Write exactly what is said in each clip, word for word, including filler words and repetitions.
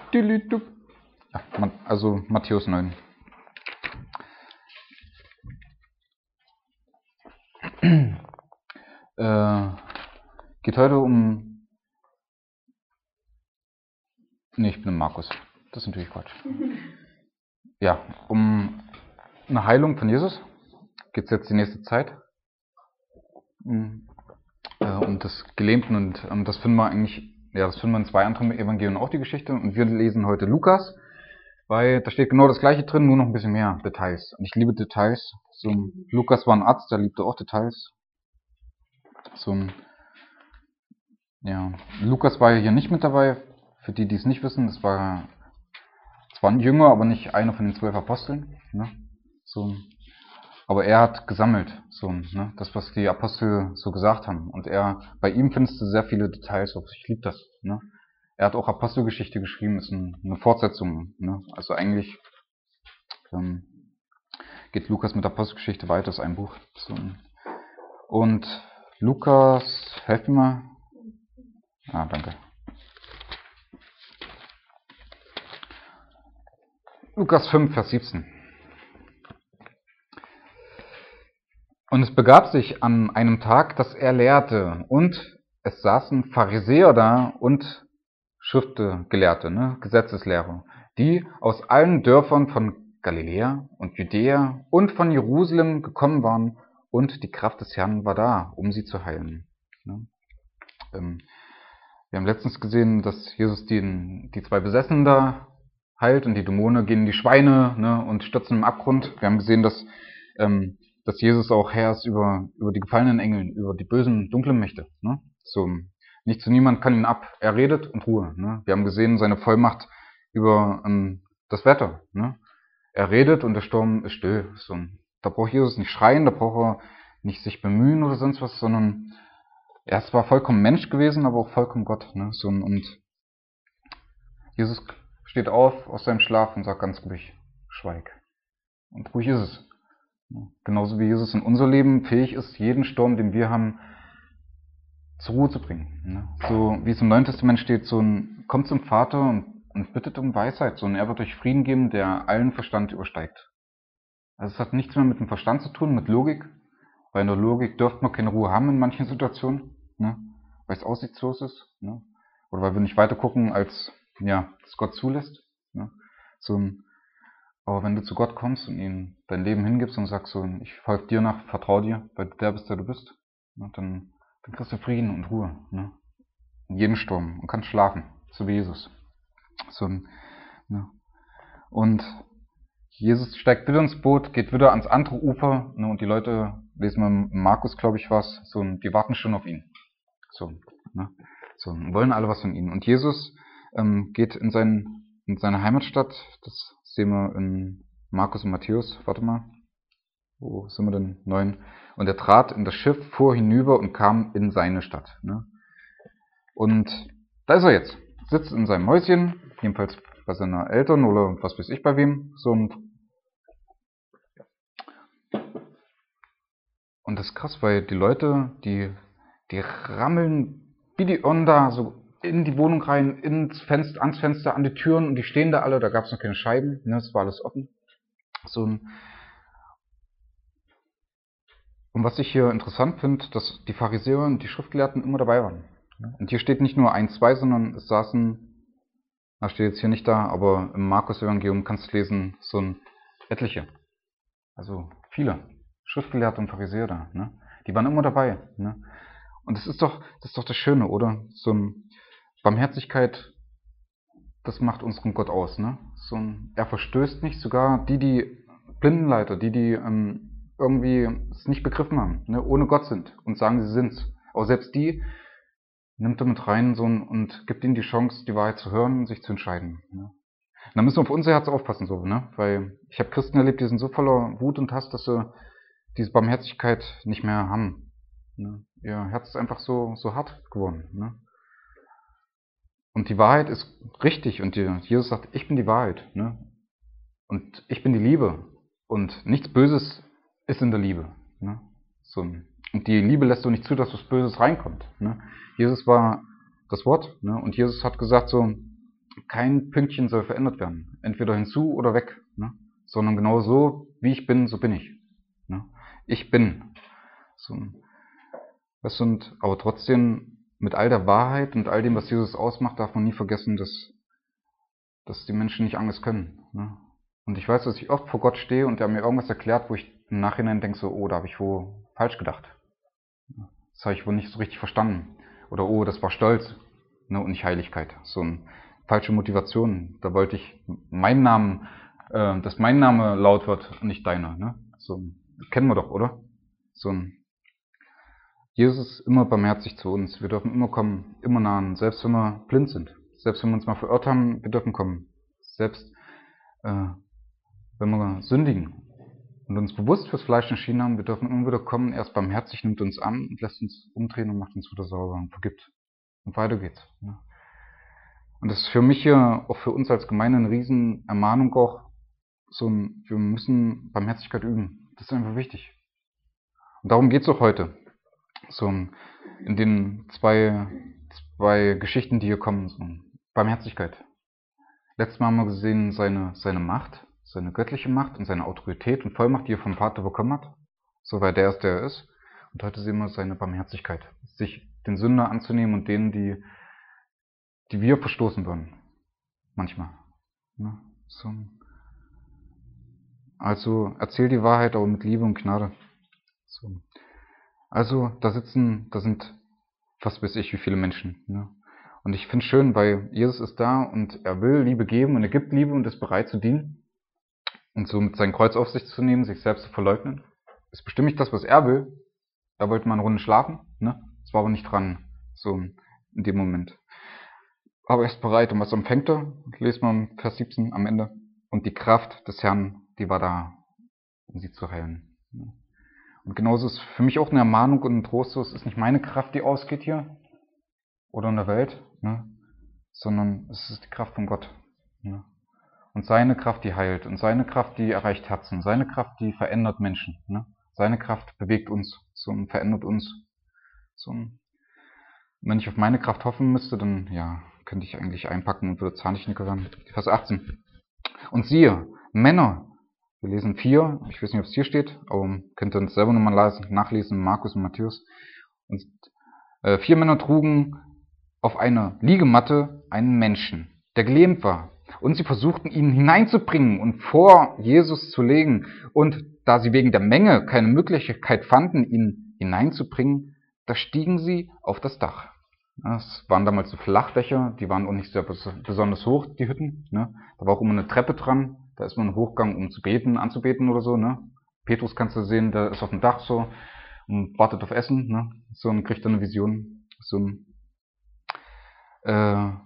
Ja, also Matthäus neun. äh, geht heute um... Nee, ich bin im Markus. Das ist natürlich Quatsch. Ja, um eine Heilung von Jesus geht es jetzt die nächste Zeit. Um, äh, um das Gelähmten und um, das finden wir eigentlich, ja, das finden wir in zwei anderen Evangelien auch die Geschichte. Und wir lesen heute Lukas, weil da steht genau das Gleiche drin, nur noch ein bisschen mehr Details. Und ich liebe Details. So ein, Lukas war ein Arzt, der liebte auch Details. So ein, ja, Lukas war ja hier nicht mit dabei. Für die, die es nicht wissen, das war zwar ein Jünger, aber nicht einer von den zwölf Aposteln. Ne? So, aber er hat gesammelt, so, ne? Das, was die Apostel so gesagt haben. Und er, bei ihm findest du sehr viele Details. Ich liebe das. Ne? Er hat auch Apostelgeschichte geschrieben, ist ein, eine Fortsetzung. Ne? Also eigentlich ähm, geht Lukas mit Apostelgeschichte weiter, ist ein Buch. So. Und Lukas, helf mir mal. Ah, danke. Lukas fünf, Vers siebzehn. Und es begab sich an einem Tag, dass er lehrte, und es saßen Pharisäer da und Schriftgelehrte, ne, Gesetzeslehrer, die aus allen Dörfern von Galiläa und Judäa und von Jerusalem gekommen waren, und die Kraft des Herrn war da, um sie zu heilen. Ne. Ähm, wir haben letztens gesehen, dass Jesus die, die zwei Besessenen da heilt und die Dämonen gehen in die Schweine, ne, und stürzen im Abgrund. Wir haben gesehen, dass ähm, dass Jesus auch Herr ist über, über die gefallenen Engel, über die bösen, dunklen Mächte. Ne? So, nicht zu niemand kann ihn ab. Er redet und Ruhe. Ne? Wir haben gesehen, seine Vollmacht über ähm, das Wetter. Ne? Er redet und der Sturm ist still. So, da braucht Jesus nicht schreien, da braucht er nicht sich bemühen oder sonst was, sondern er ist zwar vollkommen Mensch gewesen, aber auch vollkommen Gott. Ne? So, und Jesus steht auf aus seinem Schlaf und sagt ganz ruhig, schweig. Und ruhig ist es. Genauso wie Jesus in unser Leben fähig ist, jeden Sturm, den wir haben, zur Ruhe zu bringen. So wie es im Neuen Testament steht, so ein, kommt zum Vater und, und bittet um Weisheit, so ein, er wird euch Frieden geben, der allen Verstand übersteigt. Also es hat nichts mehr mit dem Verstand zu tun, mit Logik, weil in der Logik dürfte man keine Ruhe haben in manchen Situationen, ne? Weil es aussichtslos ist, ne? Oder weil wir nicht weiter gucken, als ja, es Gott zulässt. Ne? So ein Aber wenn du zu Gott kommst und ihm dein Leben hingibst und sagst so, ich folge dir nach, vertraue dir, weil du der bist, der du bist, ne, dann, dann kriegst du Frieden und Ruhe. Ne? In jedem Sturm und kannst schlafen, so wie Jesus. So, ne? Und Jesus steigt wieder ins Boot, geht wieder ans andere Ufer, ne, und die Leute, lesen wir im Markus, glaube ich, was, so, die warten schon auf ihn. So, ne? So, wollen alle was von ihm. Und Jesus ähm, geht in, sein, in seine Heimatstadt, das sehen wir in Markus und Matthäus. Warte mal. Wo sind wir denn? Neun. Und er trat in das Schiff, fuhr hinüber und kam in seine Stadt. Ne? Und da ist er jetzt. Sitzt in seinem Häuschen, jedenfalls bei seinen Eltern oder was weiß ich bei wem. So und, und das ist krass, weil die Leute, die, die rammeln wie die Irren da so in die Wohnung rein, ins Fenster, ans Fenster, an die Türen, und die stehen da alle, da gab es noch keine Scheiben, ne, es war alles offen. So ein Und was ich hier interessant finde, dass die Pharisäer und die Schriftgelehrten immer dabei waren. Und hier steht nicht nur ein, zwei, sondern es saßen, das steht jetzt hier nicht da, aber im Markus-Evangelium kannst du lesen, so ein etliche. Also viele Schriftgelehrte und Pharisäer da. Ne? Die waren immer dabei. Ne? Und das ist doch, das ist doch das Schöne, oder? So ein Barmherzigkeit, das macht unseren Gott aus. Ne? So ein, er verstößt nicht, sogar die, die Blindenleiter, die, die ähm, irgendwie es nicht begriffen haben, ne, ohne Gott sind und sagen, sie sind's. Aber selbst die nimmt er mit rein so und gibt ihnen die Chance, die Wahrheit zu hören und sich zu entscheiden. Ne. Und da müssen wir auf unser Herz aufpassen, so, ne, weil ich habe Christen erlebt, die sind so voller Wut und Hass, dass sie diese Barmherzigkeit nicht mehr haben. Ne. Ihr Herz ist einfach so so hart geworden. Ne. Und die Wahrheit ist richtig und die, Jesus sagt, ich bin die Wahrheit, ne, und ich bin die Liebe und nichts Böses ist in der Liebe. Ne? So. Und die Liebe lässt doch nicht zu, dass was Böses reinkommt. Ne? Jesus war das Wort, ne? Und Jesus hat gesagt so, kein Pünktchen soll verändert werden. Entweder hinzu oder weg. Ne? Sondern genau so, wie ich bin, so bin ich. Ne? Ich bin. So, das sind, aber trotzdem, mit all der Wahrheit und all dem, was Jesus ausmacht, darf man nie vergessen, dass, dass die Menschen nicht anders können. Ne? Und ich weiß, dass ich oft vor Gott stehe und er mir irgendwas erklärt, wo ich im Nachhinein denke, so, oh, da habe ich wohl falsch gedacht. Das habe ich wohl nicht so richtig verstanden. Oder oh, das war Stolz, ne, und nicht Heiligkeit. So eine falsche Motivation. Da wollte ich meinen Namen, äh, dass mein Name laut wird und nicht deiner. Ne? So, kennen wir doch, oder? So ein Jesus ist immer barmherzig zu uns. Wir dürfen immer kommen, immer nahen, selbst wenn wir blind sind. Selbst wenn wir uns mal verirrt haben, wir dürfen kommen. Selbst äh, wenn wir sündigen und uns bewusst fürs Fleisch entschieden haben, wir dürfen immer wieder kommen. Er ist barmherzig, nimmt uns an und lässt uns umdrehen und macht uns wieder sauber und vergibt. Und weiter geht's. Ja. Und das ist für mich hier, auch für uns als Gemeinde, eine riesen Ermahnung auch. So ein, wir müssen Barmherzigkeit üben. Das ist einfach wichtig. Und darum geht's auch heute. So in den zwei, zwei Geschichten, die hier kommen. So Barmherzigkeit. Letztes Mal haben wir gesehen seine, seine Macht, seine göttliche Macht und seine Autorität und Vollmacht, die er vom Vater bekommen hat. So weil der ist, der er ist. Und heute sehen wir seine Barmherzigkeit. Sich den Sünder anzunehmen und denen, die, die wir verstoßen würden. Manchmal. Ne? So. Also erzähl die Wahrheit, aber mit Liebe und Gnade. So. Also da sitzen, da sind, was weiß ich, wie viele Menschen. Ne? Und ich finde es schön, weil Jesus ist da und er will Liebe geben und er gibt Liebe und ist bereit zu dienen. Und somit sein Kreuz auf sich zu nehmen, sich selbst zu verleugnen. Ist bestimmt nicht das, was er will. Er wollte mal eine Runde schlafen. Ne? Das war aber nicht dran, so in dem Moment. Aber er ist bereit. Und was empfängt er? Lesen wir im Vers siebzehn am Ende. Und die Kraft des Herrn, die war da, um sie zu heilen. Und genauso ist für mich auch eine Ermahnung und ein Trost, so, es ist nicht meine Kraft, die ausgeht hier oder in der Welt, ne? Sondern es ist die Kraft von Gott. Ne? Und seine Kraft, die heilt. Und seine Kraft, die erreicht Herzen. Seine Kraft, die verändert Menschen. Ne? Seine Kraft bewegt uns so und verändert uns. So. Wenn ich auf meine Kraft hoffen müsste, dann ja, könnte ich eigentlich einpacken und würde Zahntischnicker werden. Vers achtzehn. Und siehe, Männer, wir lesen vier, ich weiß nicht, ob es hier steht, aber könnt ihr uns selber nochmal nachlesen, Markus und Matthäus. Und äh, vier Männer trugen auf einer Liegematte einen Menschen, der gelähmt war. Und sie versuchten, ihn hineinzubringen und vor Jesus zu legen. Und da sie wegen der Menge keine Möglichkeit fanden, ihn hineinzubringen, da stiegen sie auf das Dach. Das waren damals so Flachdächer, die waren auch nicht sehr besonders hoch, die Hütten. Ne? Da war auch immer eine Treppe dran, da ist man hochgegangen, um zu beten, anzubeten oder so. Ne? Petrus kannst du sehen, der ist auf dem Dach so und wartet auf Essen. Ne? So und kriegt dann eine Vision. So ein, äh,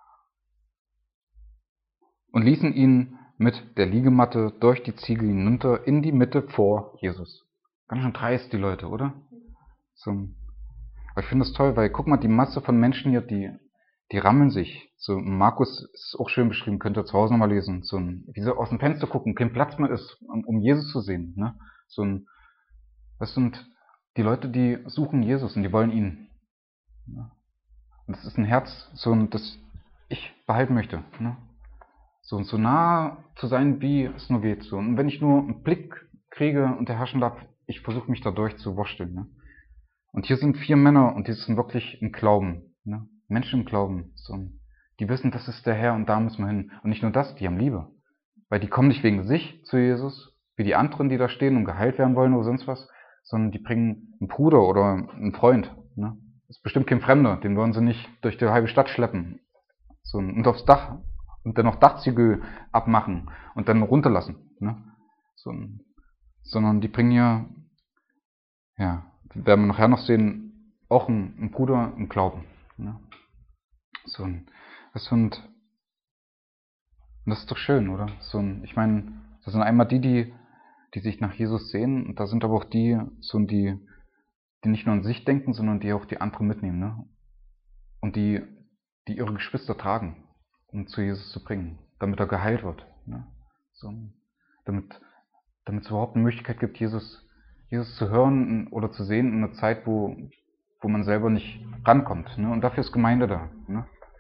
und ließen ihn mit der Liegematte durch die Ziegel hinunter in die Mitte vor Jesus. Ganz schön dreist, die Leute, oder? So. Aber ich finde das toll, weil guck mal, die Masse von Menschen hier, die, die rammeln sich. So, Markus ist auch schön beschrieben, könnt ihr zu Hause nochmal lesen. So ein, wie sie aus dem Fenster gucken, kein Platz mehr ist, um, um Jesus zu sehen. Ne? So ein, das sind die Leute, die suchen Jesus und die wollen ihn. Ne? Und das ist ein Herz, so ein, das ich behalten möchte. Ne? So, so nah zu sein, wie es nur geht. So. Und wenn ich nur einen Blick kriege und erhaschen darf, ich versuche mich dadurch zu wursteln. Ne? Und hier sind vier Männer und die sind wirklich im Glauben. Ne? Menschen im Glauben. So. Die wissen, das ist der Herr und da müssen wir hin. Und nicht nur das, die haben Liebe. Weil die kommen nicht wegen sich zu Jesus, wie die anderen, die da stehen und geheilt werden wollen oder sonst was, sondern die bringen einen Bruder oder einen Freund. Ne? Das ist bestimmt kein Fremder, den wollen sie nicht durch die halbe Stadt schleppen. So, und aufs Dach. Und dann noch Dachziegel abmachen und dann runterlassen. Ne? So, sondern die bringen ja, ja, werden wir nachher noch sehen, auch einen, einen Bruder im Glauben. Ne? So ein, das sind, das ist doch schön, oder? So ein, ich meine, das sind einmal die, die, die sich nach Jesus sehen, und da sind aber auch die, so die, die nicht nur an sich denken, sondern die auch die anderen mitnehmen, ne? Und die, die ihre Geschwister tragen, um zu Jesus zu bringen, damit er geheilt wird. Ne? So, damit, damit es überhaupt eine Möglichkeit gibt, Jesus, Jesus zu hören oder zu sehen in einer Zeit, wo, wo man selber nicht rankommt. Ne? Und dafür ist Gemeinde da. Ne?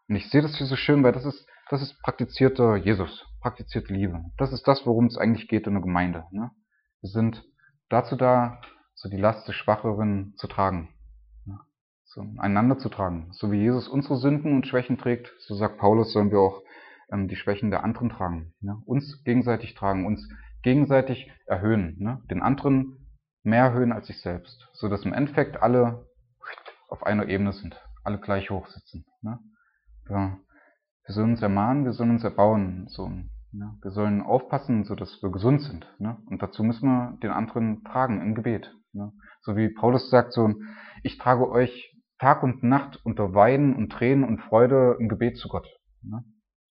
Und ich sehe das hier so schön, weil das ist, das ist praktizierter Jesus, praktizierte Liebe. Das ist das, worum es eigentlich geht in der Gemeinde. Ne? Wir sind dazu da, so die Last des Schwacheren zu tragen. Ne? So, einander zu tragen. So wie Jesus unsere Sünden und Schwächen trägt, so sagt Paulus, sollen wir auch ähm, die Schwächen der anderen tragen. Ne? Uns gegenseitig tragen, uns gegenseitig erhöhen. Ne? Den anderen mehr erhöhen als sich selbst. So dass im Endeffekt alle auf einer Ebene sind. Alle gleich hoch sitzen. Ne? Ja. Wir sollen uns ermahnen, wir sollen uns erbauen. So, ne? Wir sollen aufpassen, so dass wir gesund sind. Ne? Und dazu müssen wir den anderen tragen im Gebet. Ne? So wie Paulus sagt, so, ich trage euch Tag und Nacht unter Weinen und Tränen und Freude im Gebet zu Gott. Ne?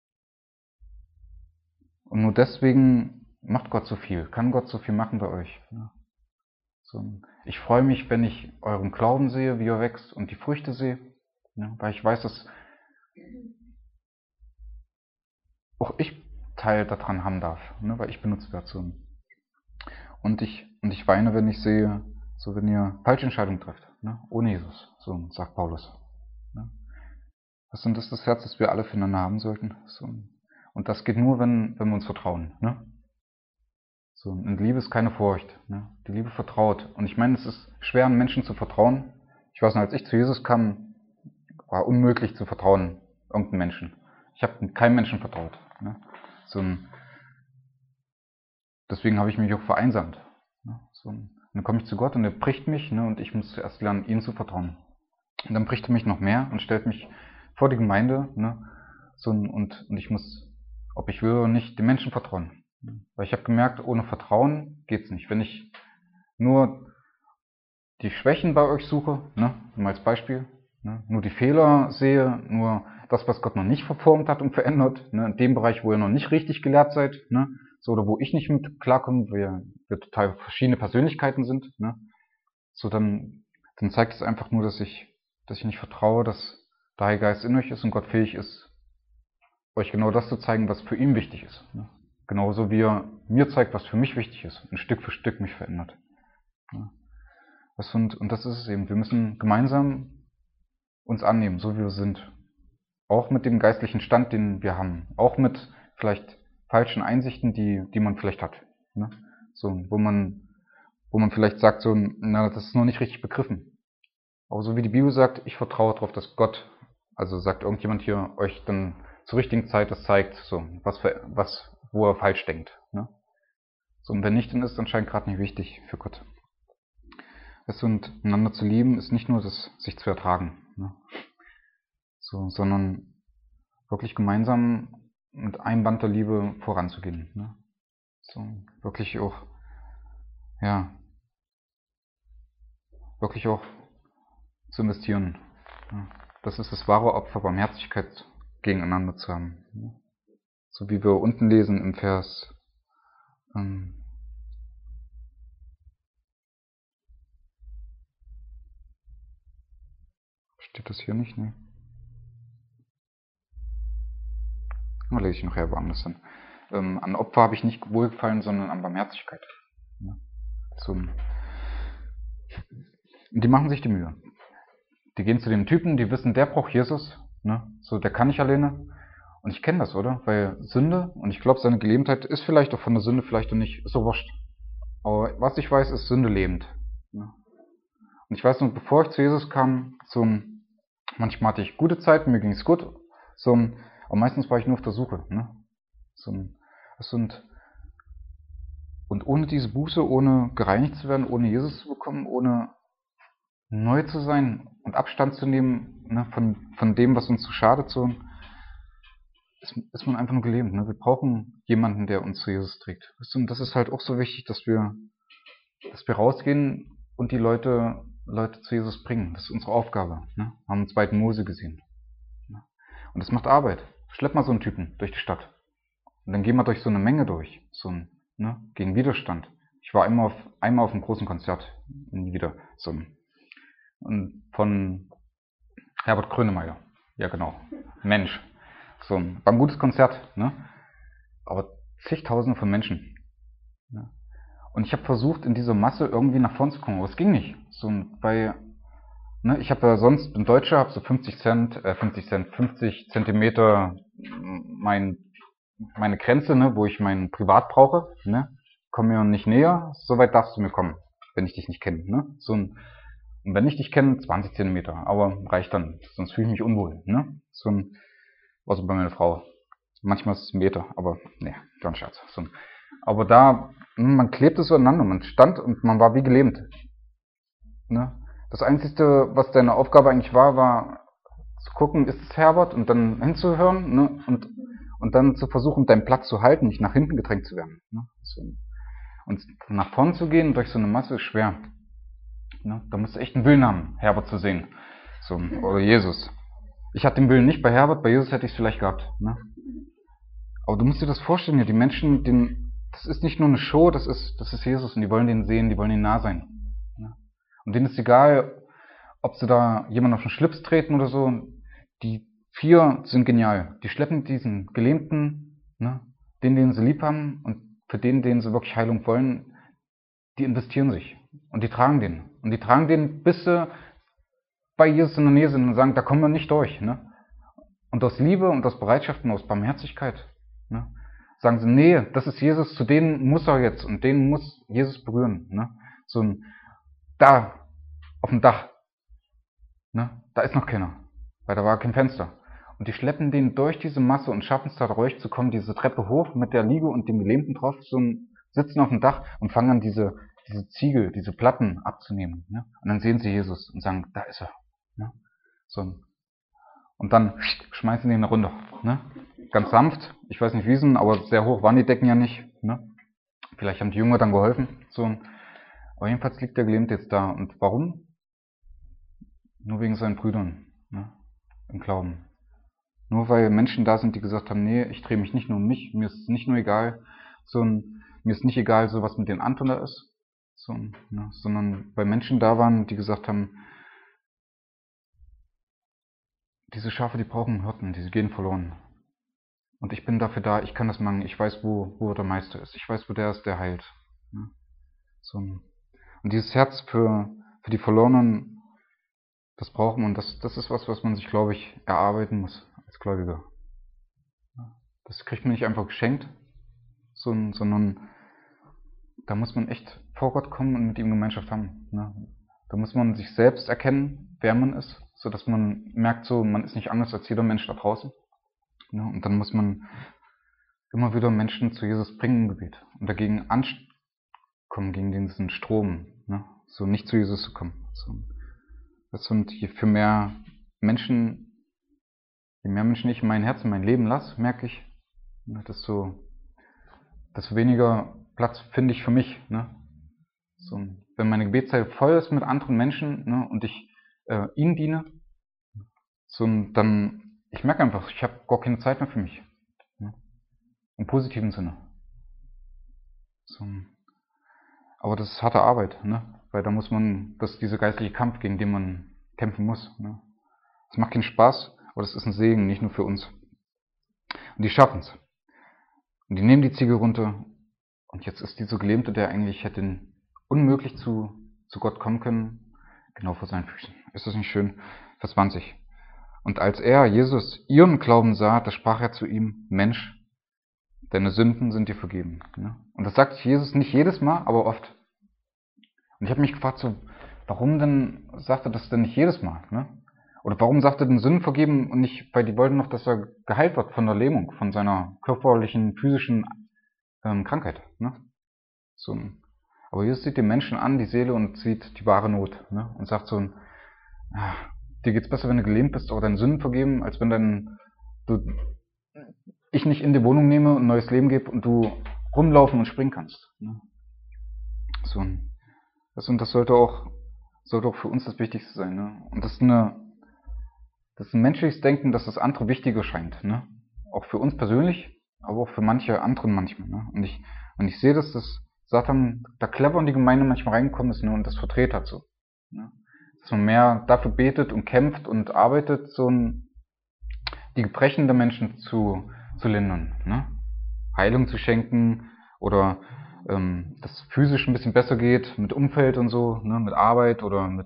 Und nur deswegen macht Gott so viel, kann Gott so viel machen bei euch. Ne? So, ich freue mich, wenn ich euren Glauben sehe, wie er wächst und die Früchte sehe, ne? Weil ich weiß, dass auch ich Teil daran haben darf, ne? Weil ich benutzt werde. So. Und ich, und ich weine, wenn ich sehe, so wenn ihr falsche Entscheidungen trefft, ne? Ohne Jesus, so sagt Paulus. Ne? Das ist das, das Herz, das wir alle füreinander haben sollten. So. Und das geht nur, wenn, wenn wir uns vertrauen. Ne? So, und Liebe ist keine Furcht. Ne? Die Liebe vertraut. Und ich meine, es ist schwer, einem Menschen zu vertrauen. Ich weiß noch, als ich zu Jesus kam, war unmöglich zu vertrauen, irgendeinem Menschen. Ich habe keinem Menschen vertraut. Ne? So ein, deswegen habe ich mich auch vereinsamt. Ne? So ein, und dann komme ich zu Gott und er bricht mich, ne? Und ich muss zuerst lernen, ihm zu vertrauen. Und dann bricht er mich noch mehr und stellt mich vor die Gemeinde. Ne? So ein, und, und ich muss, ob ich will oder nicht, den Menschen vertrauen. Weil ich habe gemerkt, ohne Vertrauen geht's nicht. Wenn ich nur die Schwächen bei euch suche, ne, mal als Beispiel, ne, nur die Fehler sehe, nur das, was Gott noch nicht verformt hat und verändert, ne, in dem Bereich, wo ihr noch nicht richtig gelehrt seid, ne, so, oder wo ich nicht mit klarkomme, wo wir, wir total verschiedene Persönlichkeiten sind, ne, so, dann, dann zeigt es einfach nur, dass ich, dass ich nicht vertraue, dass der Heilige Geist in euch ist und Gott fähig ist, euch genau das zu zeigen, was für ihn wichtig ist. Ne. Genauso wie er mir zeigt, was für mich wichtig ist, und Stück für Stück mich verändert. Ja. Das und, und das ist es eben. Wir müssen gemeinsam uns annehmen, so wie wir sind. Auch mit dem geistlichen Stand, den wir haben. Auch mit vielleicht falschen Einsichten, die, die man vielleicht hat. Ne? So, wo man, wo man vielleicht sagt, so, na, das ist noch nicht richtig begriffen. Aber so wie die Bibel sagt, ich vertraue darauf, dass Gott, also sagt irgendjemand hier, euch dann zur richtigen Zeit das zeigt, so, was, für, was, wo er falsch denkt. Ne? So, und wenn nicht, dann ist anscheinend gerade nicht wichtig für Gott. Es und einander zu lieben ist nicht nur das sich zu ertragen, ne? So, sondern wirklich gemeinsam mit einem Band der Liebe voranzugehen. Ne? So, wirklich auch, ja, wirklich auch zu investieren. Ne? Das ist das wahre Opfer, Barmherzigkeit gegeneinander zu haben. Ne? So wie wir unten lesen im Vers ähm, steht das hier nicht, ne? Da lese ich nachher woanders hin. Ähm, an Opfer habe ich nicht wohlgefallen, sondern an Barmherzigkeit. Ne? So, und die machen sich die Mühe. Die gehen zu dem Typen, die wissen, der braucht Jesus. Ne? So, der kann nicht alleine. Und ich kenne das, oder? Weil Sünde, und ich glaube, seine Gelähmtheit ist vielleicht auch von der Sünde, vielleicht auch nicht, ist so wurscht. Aber was ich weiß, ist Sünde lebend. Ne? Und ich weiß noch, bevor ich zu Jesus kam, so, manchmal hatte ich gute Zeiten, mir ging es gut. So, aber meistens war ich nur auf der Suche. Ne? So, und, und ohne diese Buße, ohne gereinigt zu werden, ohne Jesus zu bekommen, ohne neu zu sein und Abstand zu nehmen, ne, von, von dem, was uns so schadet, so, ist, ist man einfach nur gelähmt. Ne? Wir brauchen jemanden, der uns zu Jesus trägt. Und das ist halt auch so wichtig, dass wir, dass wir rausgehen und die Leute, Leute zu Jesus bringen. Das ist unsere Aufgabe. Ne? Wir haben den zweiten Mose gesehen. Ne? Und das macht Arbeit. Schlepp mal so einen Typen durch die Stadt. Und dann gehen wir durch so eine Menge durch. So ein, ne, gegen Widerstand. Ich war einmal auf, einmal auf einem großen Konzert. Nie wieder. So ein, und von Herbert Grönemeyer. Ja, genau. Mensch. So, war ein gutes Konzert, ne? Aber zigtausende von Menschen. Ne? Und ich habe versucht, in dieser Masse irgendwie nach vorn zu kommen, aber es ging nicht. So, weil Ne, ich habe ja sonst, bin Deutscher, habe so fünfzig Cent, äh, fünfzig Cent, fünfzig Zentimeter mein, meine Grenze, ne, wo ich mein Privat brauche. Ne? Komm mir nicht näher, so weit darfst du mir kommen, wenn ich dich nicht kenne. Ne? So ein, und wenn ich dich kenne, zwanzig Zentimeter, aber reicht dann, sonst fühle ich mich unwohl. Ne? So ein, also bei meiner Frau. Manchmal ist es ein Meter, aber ne, gar ein Scherz. So ein, aber da, man klebte so aneinander, man stand und man war wie gelähmt. Ne? Das Einzige, was deine Aufgabe eigentlich war, war zu gucken, ist es Herbert und dann hinzuhören, ne? und, und dann zu versuchen, deinen Platz zu halten, nicht nach hinten gedrängt zu werden. Ne? So. Und nach vorn zu gehen durch so eine Masse ist schwer. Ne? Da musst du echt einen Willen haben, Herbert zu sehen. So, oder Jesus. Ich hatte den Willen nicht bei Herbert, bei Jesus hätte ich es vielleicht gehabt. Ne? Aber du musst dir das vorstellen, ja, die Menschen, den, das ist nicht nur eine Show, das ist, das ist Jesus und die wollen den sehen, die wollen ihn nah sein. Ne? Und denen ist egal, ob sie da jemand auf den Schlips treten oder so. Die vier sind genial. Die schleppen diesen Gelähmten, ne, den, den sie lieb haben und für den, den sie wirklich Heilung wollen, die investieren sich. Und die tragen den. Und die tragen den, bis sie bei Jesus in der Nähe sind und sagen, da kommen wir nicht durch. Ne? Und aus Liebe und aus Bereitschaft und aus Barmherzigkeit, ne, sagen sie, nee, das ist Jesus, zu denen muss er jetzt und den muss Jesus berühren. Ne? So ein, da, auf dem Dach, ne, da ist noch keiner, weil da war kein Fenster. Und die schleppen den durch diese Masse und schaffen es da durchzukommen, diese Treppe hoch mit der Liege und dem Gelähmten drauf, so ein, sitzen auf dem Dach und fangen an, diese, diese Ziegel, diese Platten abzunehmen. Ne? Und dann sehen sie Jesus und sagen, da ist er. Ne? So. Und dann schmeißen die ihn runter. Ne? Ganz sanft, ich weiß nicht wie sie, aber sehr hoch waren die Decken ja nicht. Ne? Vielleicht haben die Jünger dann geholfen. So. Aber jedenfalls liegt der Gelähmte jetzt da. Und warum? Nur wegen seinen Brüdern, ne? Im Glauben. Nur weil Menschen da sind, die gesagt haben, nee, ich drehe mich nicht nur um mich, mir ist nicht nur egal, so ein, mir ist nicht egal, so was mit den anderen da ist, so, ne? Sondern weil Menschen da waren, die gesagt haben, diese Schafe, die brauchen Hirten, die gehen verloren. Und ich bin dafür da, ich kann das machen, ich weiß, wo, wo der Meister ist, ich weiß, wo der ist, der heilt. Ne? So. Und dieses Herz für, für die Verlorenen, das braucht man, das, das ist was, was man sich, glaube ich, erarbeiten muss als Gläubiger. Das kriegt man nicht einfach geschenkt, sondern da muss man echt vor Gott kommen und mit ihm Gemeinschaft haben. Ne? Da muss man sich selbst erkennen, wer man ist, sodass man merkt, so man ist nicht anders als jeder Mensch da draußen. Ne? Und dann muss man immer wieder Menschen zu Jesus bringen im Gebet und dagegen ankommen, gegen diesen Strom, ne? So nicht zu Jesus zu kommen. So. Das und je für mehr Menschen, je mehr Menschen ich in mein Herz, in mein Leben lasse, merke ich, ne, desto, desto weniger Platz finde ich für mich. Ne? So, wenn meine Gebetszeit voll ist mit anderen Menschen, ne, und ich äh, ihnen diene, so, dann, ich merke einfach, ich habe gar keine Zeit mehr für mich. Ne? Im positiven Sinne. So. Aber das ist harte Arbeit, ne? Weil da muss man, das ist dieser geistliche Kampf, gegen den man kämpfen muss. Ne? Das macht keinen Spaß, aber das ist ein Segen, nicht nur für uns. Und die schaffen es. Und die nehmen die Ziegel runter. Und jetzt ist dieser Gelähmte, der eigentlich hätte unmöglich zu, zu Gott kommen können, genau vor seinen Füßen. Ist das nicht schön? Vers zwanzig. Und als er, Jesus, ihren Glauben sah, da sprach er zu ihm, Mensch, deine Sünden sind dir vergeben. Und das sagt Jesus nicht jedes Mal, aber oft. Und ich habe mich gefragt, so, warum denn sagt er das denn nicht jedes Mal? Ne? Oder warum sagt er den Sünden vergeben und nicht, weil die wollten noch, dass er geheilt wird von der Lähmung, von seiner körperlichen, physischen ähm, Krankheit. Ne? So, aber Jesus sieht den Menschen an, die Seele, und sieht die wahre Not. Ne? Und sagt so, ah, dir geht's besser, wenn du gelähmt bist, aber deine Sünden vergeben, als wenn dann du, ich nicht in die Wohnung nehme und ein neues Leben gebe und du rumlaufen und springen kannst. Ne? So, das, und das sollte auch, sollte auch für uns das Wichtigste sein. Ne? Und das ist, eine, das ist ein menschliches Denken, dass das andere wichtiger scheint. Ne? Auch für uns persönlich, aber auch für manche anderen manchmal. Ne? Und ich, und ich sehe, dass das Satan da clever in die Gemeinde manchmal reingekommen ist, ne? Und das verdreht hat so. Ne? Dass man mehr dafür betet und kämpft und arbeitet, so ein, die Gebrechen der Menschen zu, zu lindern. Ne? Heilung zu schenken oder ähm, dass es physisch ein bisschen besser geht mit Umfeld und so, ne? Mit Arbeit oder mit,